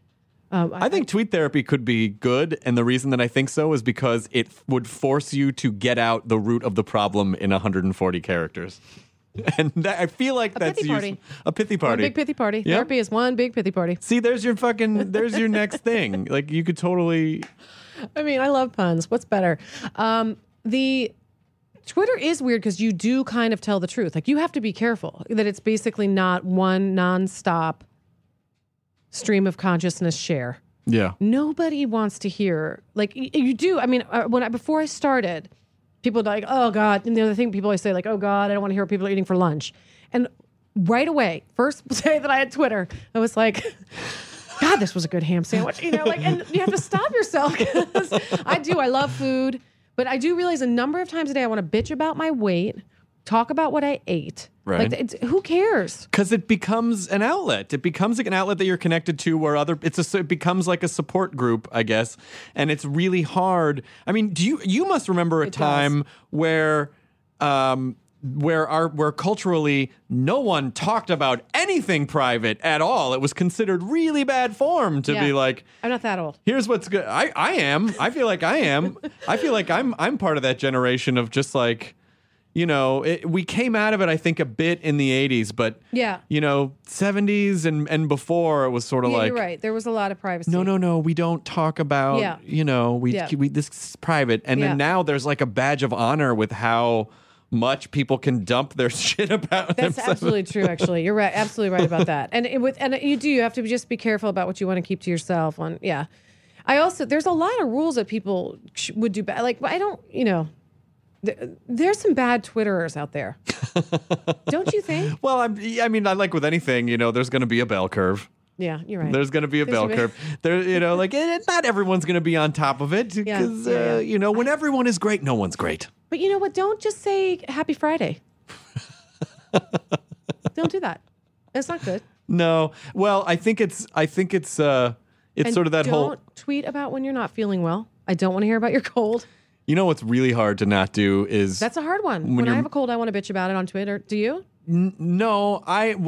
I think tweet therapy could be good, and the reason that I think so is because it would force you to get out the root of the problem in 140 characters. And I feel like that's pithy party. a pithy One party. big pithy party. Yep. Therapy is one big pithy party. See, there's your next thing. Like you could totally. I mean, I love puns. What's better? The Twitter is weird because you do kind of tell the truth. Like you have to be careful that it's basically not one nonstop stream of consciousness share. Yeah. Nobody wants to hear, like you do. I mean, before I started, people were like, "Oh God," and the other thing people always say, like, "Oh God, I don't want to hear what people are eating for lunch." And right away, first day that I had Twitter, I was like, "God, this was a good ham sandwich," you know. Like, and you have to stop yourself because I love food, but I do realize a number of times a day I want to bitch about my weight, talk about what I ate. Right. Like, who cares? Because it becomes an outlet. It becomes like an outlet that you're connected to where it becomes like a support group, I guess. And it's really hard. I mean, you must remember a time where culturally no one talked about anything private at all. It was considered really bad form to be like, I'm not that old. here's what's good. I am. I feel like I am. I feel like I'm part of that generation of just like, you know, we came out of it, I think, a bit in the 80s, but, Yeah. you know, 70s and before, it was sort of like, you're right. There was a lot of privacy. no, we don't talk about, Yeah. you know, we this is private. And Yeah. then now there's like a badge of honor with how much people can dump their shit about That's themselves. absolutely true. Actually, you're right. Absolutely right about that. And you have to just be careful about what you want to keep to yourself. There's a lot of rules that people would do bad. Like I don't, you know. There's some bad Twitterers out there. Don't you think? Well, I mean, I like with anything, you know, there's going to be a bell curve. Yeah, you're right. There's going to be a bell curve. There, not everyone's going to be on top of it because, when everyone is great, no one's great. But you know what? Don't just say Happy Friday. Don't do that. It's not good. No. Well, I think it's sort of that whole. Don't tweet about when you're not feeling well. I don't want to hear about your cold. You know what's really hard to not do is. That's a hard one. When I have a cold, I want to bitch about it on Twitter. Do you? No,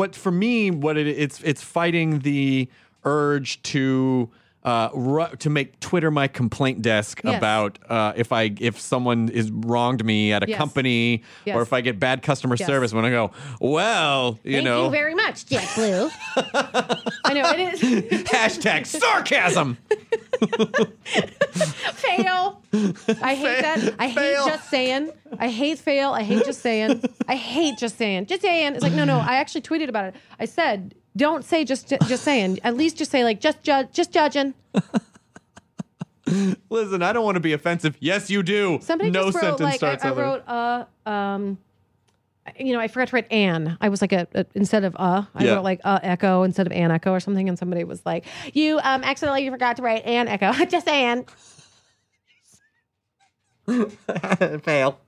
it's fighting the urge to make Twitter my complaint desk about if someone is wronged me at a company or if I get bad customer service. When I go, Thank you very much, JetBlue. I know it is. Hashtag sarcasm. Fail. I hate that. I hate just saying. I hate fail. I hate just saying. I hate just saying. Just saying. It's like, no. I actually tweeted about it. I said, don't say just saying. At least just say like just judging. Listen, I don't want to be offensive. Yes, you do. Somebody no just wrote, sentence like, starts I over. wrote I forgot to write Ann. I was like instead of I wrote like echo instead of Ann echo or something, and somebody was like, you accidentally forgot to write Ann echo. Just saying. Fail.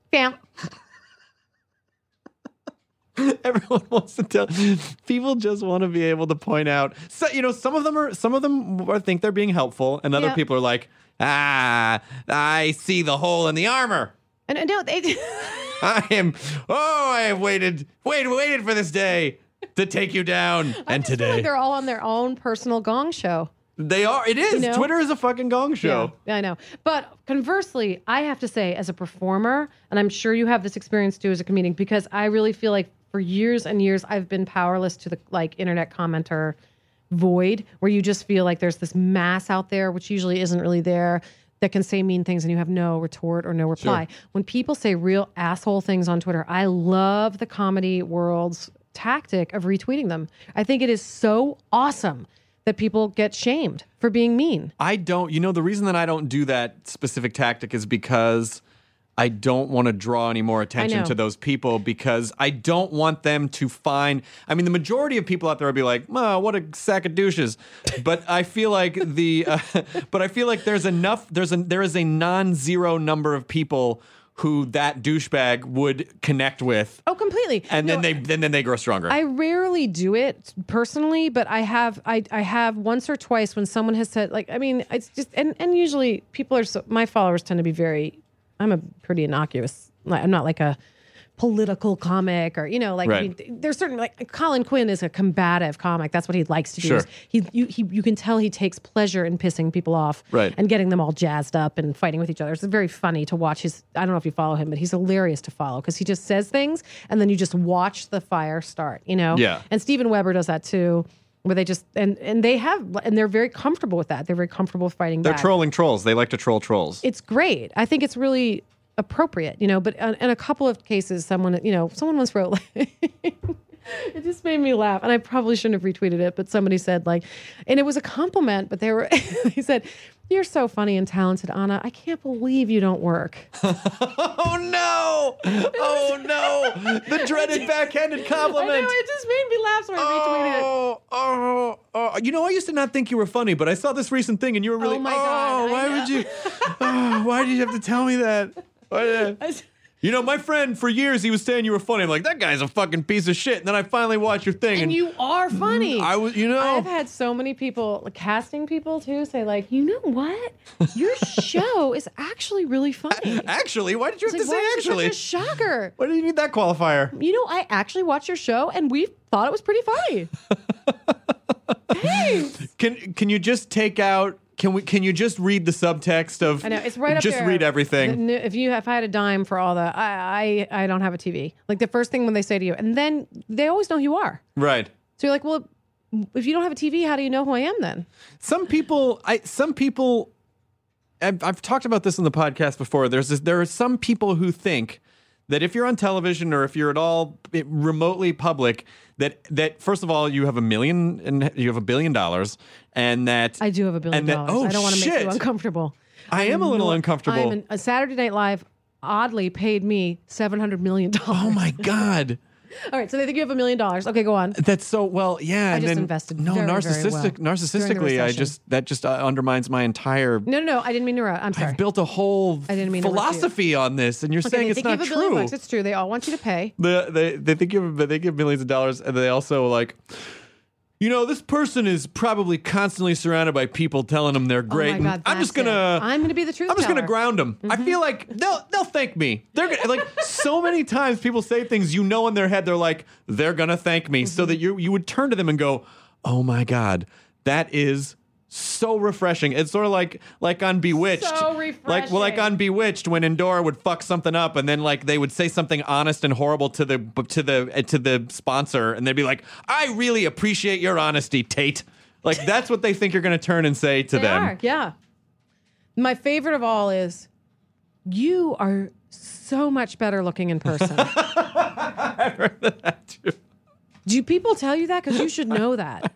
Everyone wants to tell. People just want to be able to point out. So, some of them think they're being helpful, and other people are like, I see the hole in the armor. And no, they. I have waited for this day to take you down. And today feel like they're all on their own personal gong show. They are. It is. Twitter is a fucking gong show. Yeah, I know. But conversely, I have to say, as a performer, and I'm sure you have this experience too as a comedian, because I really feel like for years and years I've been powerless to the internet commenter void, where you just feel like there's this mass out there, which usually isn't really there, that can say mean things and you have no retort or no reply. Sure. When people say real asshole things on Twitter, I love the comedy world's tactic of retweeting them. I think it is so awesome that people get shamed for being mean. I don't, the reason that I don't do that specific tactic is because I don't want to draw any more attention to those people, because I don't want them to find, the majority of people out there will be like, oh, what a sack of douches. But I feel like there's enough, there is a non-zero number of people who that douchebag would connect with. Oh, completely. And then they grow stronger. I rarely do it personally, but I have once or twice when someone has said, it's just, and usually people are my followers tend to be I'm a pretty innocuous, I'm not like a political comic or, there's certainly Colin Quinn is a combative comic. That's what he likes to do. Sure. You can tell he takes pleasure in pissing people off and getting them all jazzed up and fighting with each other. It's very funny to watch I don't know if you follow him, but he's hilarious to follow because he just says things and then you just watch the fire start, Yeah. And Steven Weber does that too. Where they just and they're very comfortable with that. They're very comfortable fighting back. They're trolling trolls. They like to troll trolls. It's great. I think it's really appropriate, but in a couple of cases, someone once wrote, it just made me laugh, and I probably shouldn't have retweeted it, but somebody said and it was a compliment, but he said, "You're so funny and talented, Anna. I can't believe you don't work." Oh no! The dreaded backhanded compliment. I know, it just made me laugh, so I retweeted it. I used to not think you were funny, but I saw this recent thing, and you were really. Oh my God! Why would you? Why did you have to tell me that? My friend, for years, he was saying you were funny. I'm like, that guy's a fucking piece of shit. And then I finally watched your thing. And you are funny. I was, I've had so many people, casting people too, say you know what? Your show is actually really funny. Actually? Why did you have to say actually? It's such a shocker. Why do you need that qualifier? I actually watched your show and we thought it was pretty funny. Thanks. Can you just take out... Can you just read the subtext of? I know it's right up just there. Read everything. If I had a dime for all that, I don't have a TV. Like the first thing when they say to you, and then they always know who you are. Right. So you're like, well, if you don't have a TV, how do you know who I am then? Some people. I've talked about this in the podcast before. There are some people who think that if you're on television or if you're at all remotely public, that first of all you have $1 billion, and that I do have $1 billion. I don't want to make you uncomfortable. I am a little uncomfortable. A Saturday Night Live oddly paid me $700 million. Oh my God. All right, so they think you have $1 million. Okay, go on. That's so well, yeah. I and just then, invested no very, very well narcissistically. during the That just undermines my entire. No, I didn't mean to. I'm sorry. I've built a whole I didn't mean to philosophy on this, and you're saying they it's think not you have $1 true. billion. It's true. They all want you to pay. They think they give millions of dollars, and they also like. This person is probably constantly surrounded by people telling them they're great. Oh my God, I'm just that's gonna. I'm gonna be the truth I'm just gonna teller. ground them. I feel like they'll thank me. They're gonna, like so many times people say things in their head. They're like they're gonna thank me, so that you would turn to them and go, "Oh my God, that is." So refreshing. It's sort of like on Bewitched. So refreshing. Like on Bewitched when Endora would fuck something up and then like they would say something honest and horrible to the sponsor and they'd be like, "I really appreciate your honesty, Tate." Like that's what they think you're going to turn and say to them. Are, yeah. My favorite of all is you are so much better looking in person. I've heard that too. Do people tell you that? Because you should know that.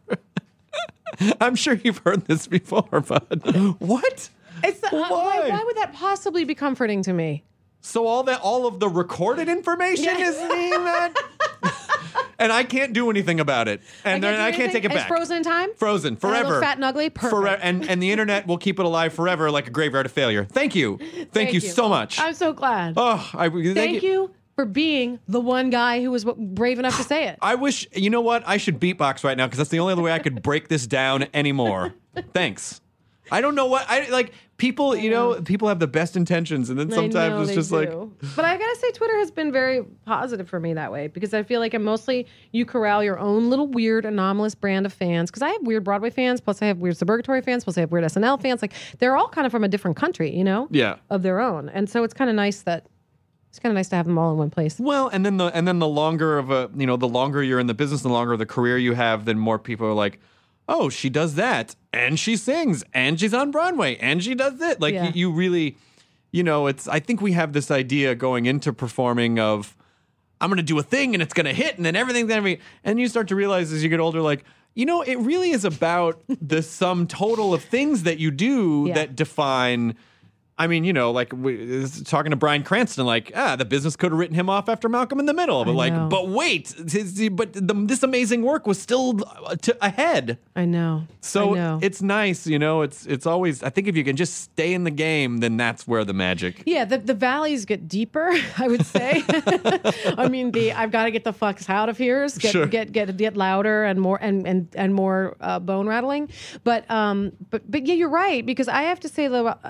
I'm sure you've heard this before, but what? Why would that possibly be comforting to me? So all of the recorded information is being that, and I can't do anything about it, and I can't take it back. It's frozen in time. Frozen forever. And I look fat and ugly. Perfect. And the internet will keep it alive forever, like a graveyard of failure. Thank you, thank you so much. I'm so glad. Oh, thank you for being the one guy who was brave enough to say it. I wish, you know what? I should beatbox right now because that's the only other way I could break this down anymore. Thanks. I don't know what I like. People, people have the best intentions, and then sometimes it's just like. But I gotta say, Twitter has been very positive for me that way because I feel like you corral your own little weird, anomalous brand of fans. Because I have weird Broadway fans, plus I have weird Suburgatory fans, plus I have weird SNL fans. Like they're all kind of from a different country, Yeah. of their own, and so it's kind of nice that. It's kind of nice to have them all in one place. Well, and then the longer the longer you're in the business, the longer the career you have, then more people are like, "Oh, she does that, and she sings, and she's on Broadway, and she does it." Like you really, it's. I think we have this idea going into performing of, I'm going to do a thing and it's going to hit, and then everything's going to be, and you start to realize as you get older, like. It really is about the sum total of things that you do that define. I mean, talking to Bryan Cranston, the business could have written him off after Malcolm in the Middle. But but wait, this amazing work was still ahead. I know. So it's nice, it's always, I think if you can just stay in the game, then that's where the magic. Yeah, the valleys get deeper, I would say. I mean, I've got to get the fucks out of here, get louder and more and more bone rattling. But yeah, you're right, because I have to say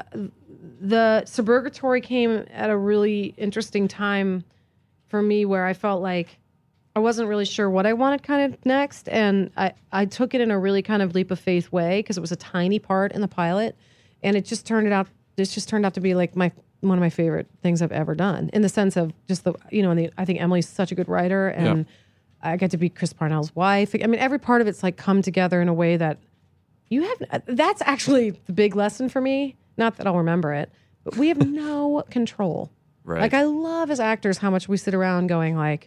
the Suburgatory came at a really interesting time for me where I felt like I wasn't really sure what I wanted kind of next. And I took it in a really kind of leap of faith way because it was a tiny part in the pilot. And it just turned out to be like one of my favorite things I've ever done in the sense of just I think Emily's such a good writer and I get to be Chris Parnell's wife. I mean, every part of it's like come together in a way that that's actually the big lesson for me. Not that I'll remember it, but we have no control. Right. Like, I love as actors how much we sit around going like,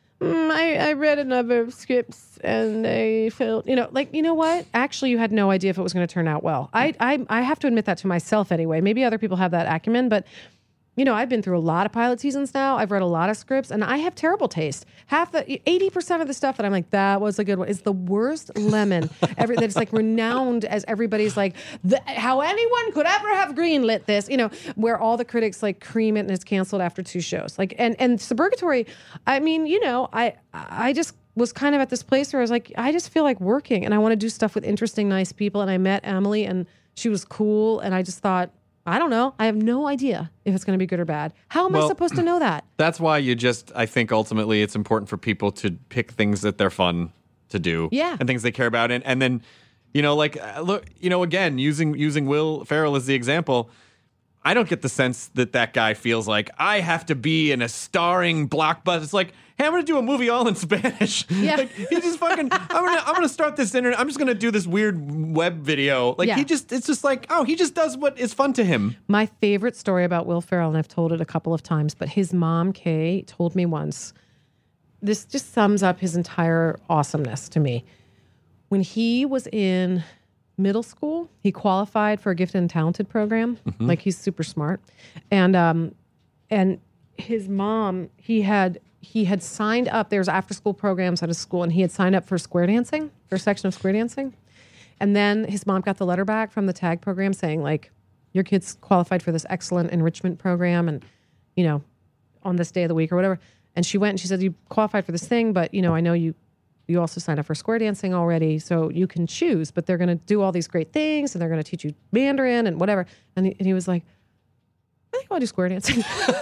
I read another scripts and they felt, you know what? Actually, you had no idea if it was going to turn out well. I have to admit that to myself anyway. Maybe other people have that acumen, but I've been through a lot of pilot seasons now. I've read a lot of scripts and I have terrible taste. 80% of the stuff that I'm like, that was a good one, is the worst lemon ever. That's like renowned as everybody's like, how anyone could ever have greenlit this, where all the critics like cream it and it's canceled after 2 shows. Like, and Suburgatory, I mean, I just was kind of at this place where I was like, I just feel like working and I want to do stuff with interesting, nice people. And I met Emily and she was cool. And I just thought, I don't know. I have no idea if it's going to be good or bad. How am I supposed to know that? That's why I think ultimately it's important for people to pick things that they're fun to do. Yeah. And things they care about. And then, look, again, using Will Ferrell as the example, I don't get the sense that guy feels like I have to be in a starring blockbuster. It's like, hey, I'm going to do a movie all in Spanish. Yeah. Like, he's just fucking, I'm going to start this internet. I'm just going to do this weird web video. Like, it's just like, he just does what is fun to him. My favorite story about Will Ferrell, and I've told it a couple of times, but his mom, Kay, told me once, this just sums up his entire awesomeness to me. When he was in middle school, he qualified for a gifted and talented program. Mm-hmm. Like, he's super smart. And his mom, he he had signed up. There's after school programs at his school, and he had signed up for square dancing, for a section of square dancing. And then his mom got the letter back from the TAG program saying, like, your kid's qualified for this excellent enrichment program, and, you know, on this day of the week or whatever. And she went and she said, you qualified for this thing, but, you know, I know you also signed up for square dancing already, so you can choose, but they're going to do all these great things, and they're going to teach you Mandarin and whatever. And he was like, I think I'll do square dancing.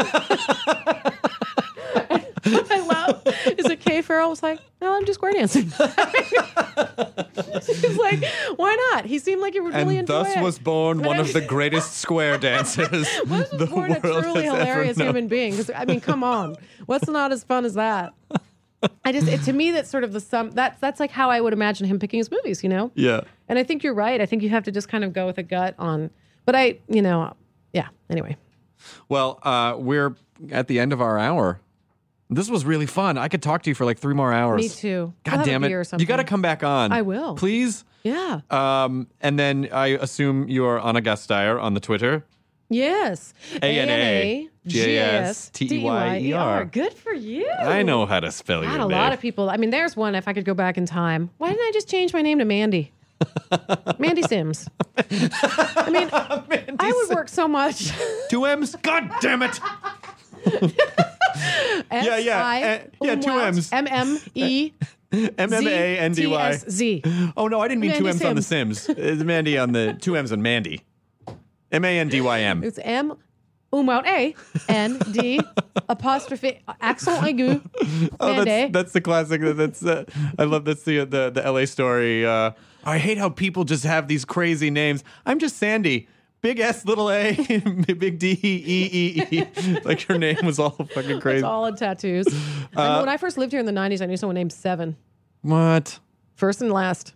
What I love is that Kay Farrell was like, no, I'm just square dancing. He's like, why not? He seemed like he would really enjoy it. And thus was born one of the greatest square dancers the born a world truly has hilarious ever known. human being. 'Cause, I mean, come on. What's not as fun as that? To me, that's sort of the sum. That's like how I would imagine him picking his movies, you know? Yeah. And I think you're right. I think you have to just kind of go with a gut on, but anyway. Well, we're at the end of our hour. This was really fun. I could talk to you for like 3 more hours. Me too. God damn it. You got to come back on. I will. Please? Yeah. And then I assume you are Anna Gasteyer on the Twitter. Yes. ANAGASTEYER. Good for you. I know how to spell your name. A lot of people. I mean, there's one, if I could go back in time. Why didn't I just change my name to Mandy? Mandy Sims. I mean, I would work so much. 2 M's? God damn it. Yeah, 2 M's. MME. MMANDY. Z. Oh, no, I didn't mean Mandy 2 M's on the Sims. It's Mandy on the 2 M's on Mandy. MANDYM. It's M. A N D apostrophe accent aigu. Oh, that's the classic. I love that's the LA story. I hate how people just have these crazy names. I'm just Sandy. Big S, little A, big D, E. Like her name was all fucking crazy. It's all in tattoos. When I first lived here in the 90s, I knew someone named Seven. What? First and last.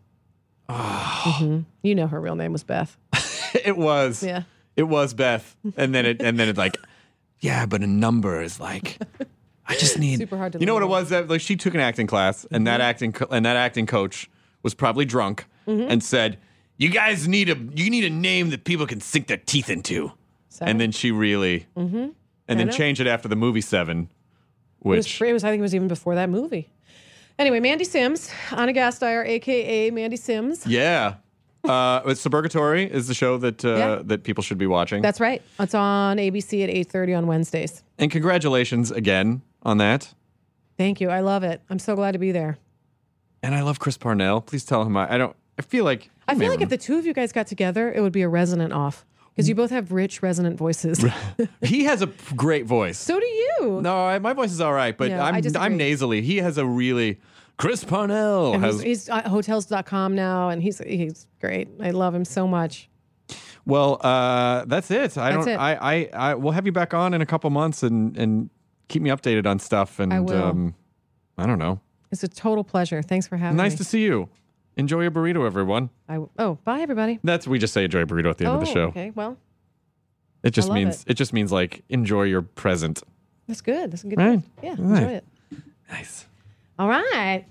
Oh. You know her real name was Beth. It was. Yeah. It was Beth. And then it like, yeah, but a number is like, I just need. Super hard to. You know what it was? That like she took an acting class, and that acting coach was probably drunk and said, "You guys need a name that people can sink their teeth into." Seven? And then she really, and then changed it after the movie Seven, which it was. I think it was even before that movie. Anyway, Mandy Sims, Anna Gasteyer, aka Mandy Sims. Yeah. It's Suburgatory is the show that people should be watching. That's right. It's on ABC at 8:30 on Wednesdays. And congratulations again on that. Thank you. I love it. I'm so glad to be there. And I love Chris Parnell. Please tell him I feel like if the two of you guys got together, it would be a resonant off. Because you both have rich, resonant voices. He has a great voice. So do you. No, my voice is all right, but No, I'm nasally. He has a really... Chris Parnell. He's at Hotels.com now, and he's great. I love him so much. Well, that's it. I we'll have you back on in a couple months and keep me updated on stuff. And I will. I don't know. It's a total pleasure. Thanks for having me. Nice to see you. Enjoy your burrito, everyone. Bye, everybody. We just say enjoy a burrito at the end of the show. Okay, well. It just means like enjoy your present. That's good. That's a good right. Yeah, All right. enjoy it. Nice. All right.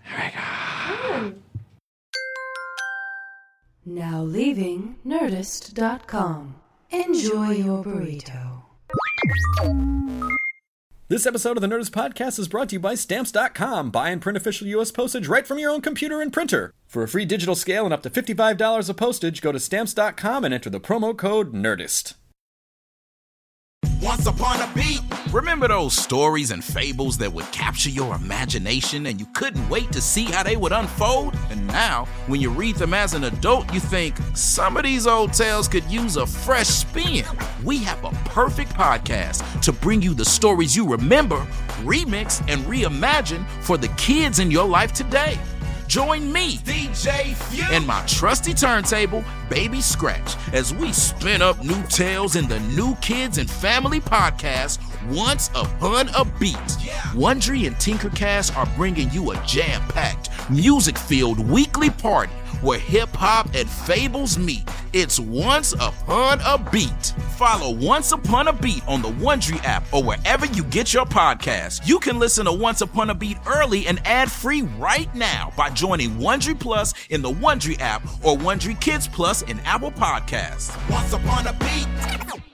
Now leaving Nerdist.com. Enjoy your burrito. This episode of the Nerdist Podcast is brought to you by Stamps.com. Buy and print official U.S. postage right from your own computer and printer. For a free digital scale and up to $55 of postage, go to Stamps.com and enter the promo code NERDIST. Once upon a beat. Remember those stories and fables that would capture your imagination and you couldn't wait to see how they would unfold? And now, when you read them as an adult, you think, some of these old tales could use a fresh spin. We have a perfect podcast to bring you the stories you remember, remix, and reimagine for the kids in your life today. Join me, DJ Few, and my trusty turntable, Baby Scratch, as we spin up new tales in the New Kids and Family podcast, Once Upon a Beat. Wondery and Tinkercast are bringing you a jam-packed, music-filled weekly party where hip-hop and fables meet. It's Once Upon a Beat. Follow Once Upon a Beat on the Wondery app or wherever you get your podcasts. You can listen to Once Upon a Beat early and ad-free right now by joining Wondery Plus in the Wondery app or Wondery Kids Plus in Apple Podcasts. Once Upon a Beat.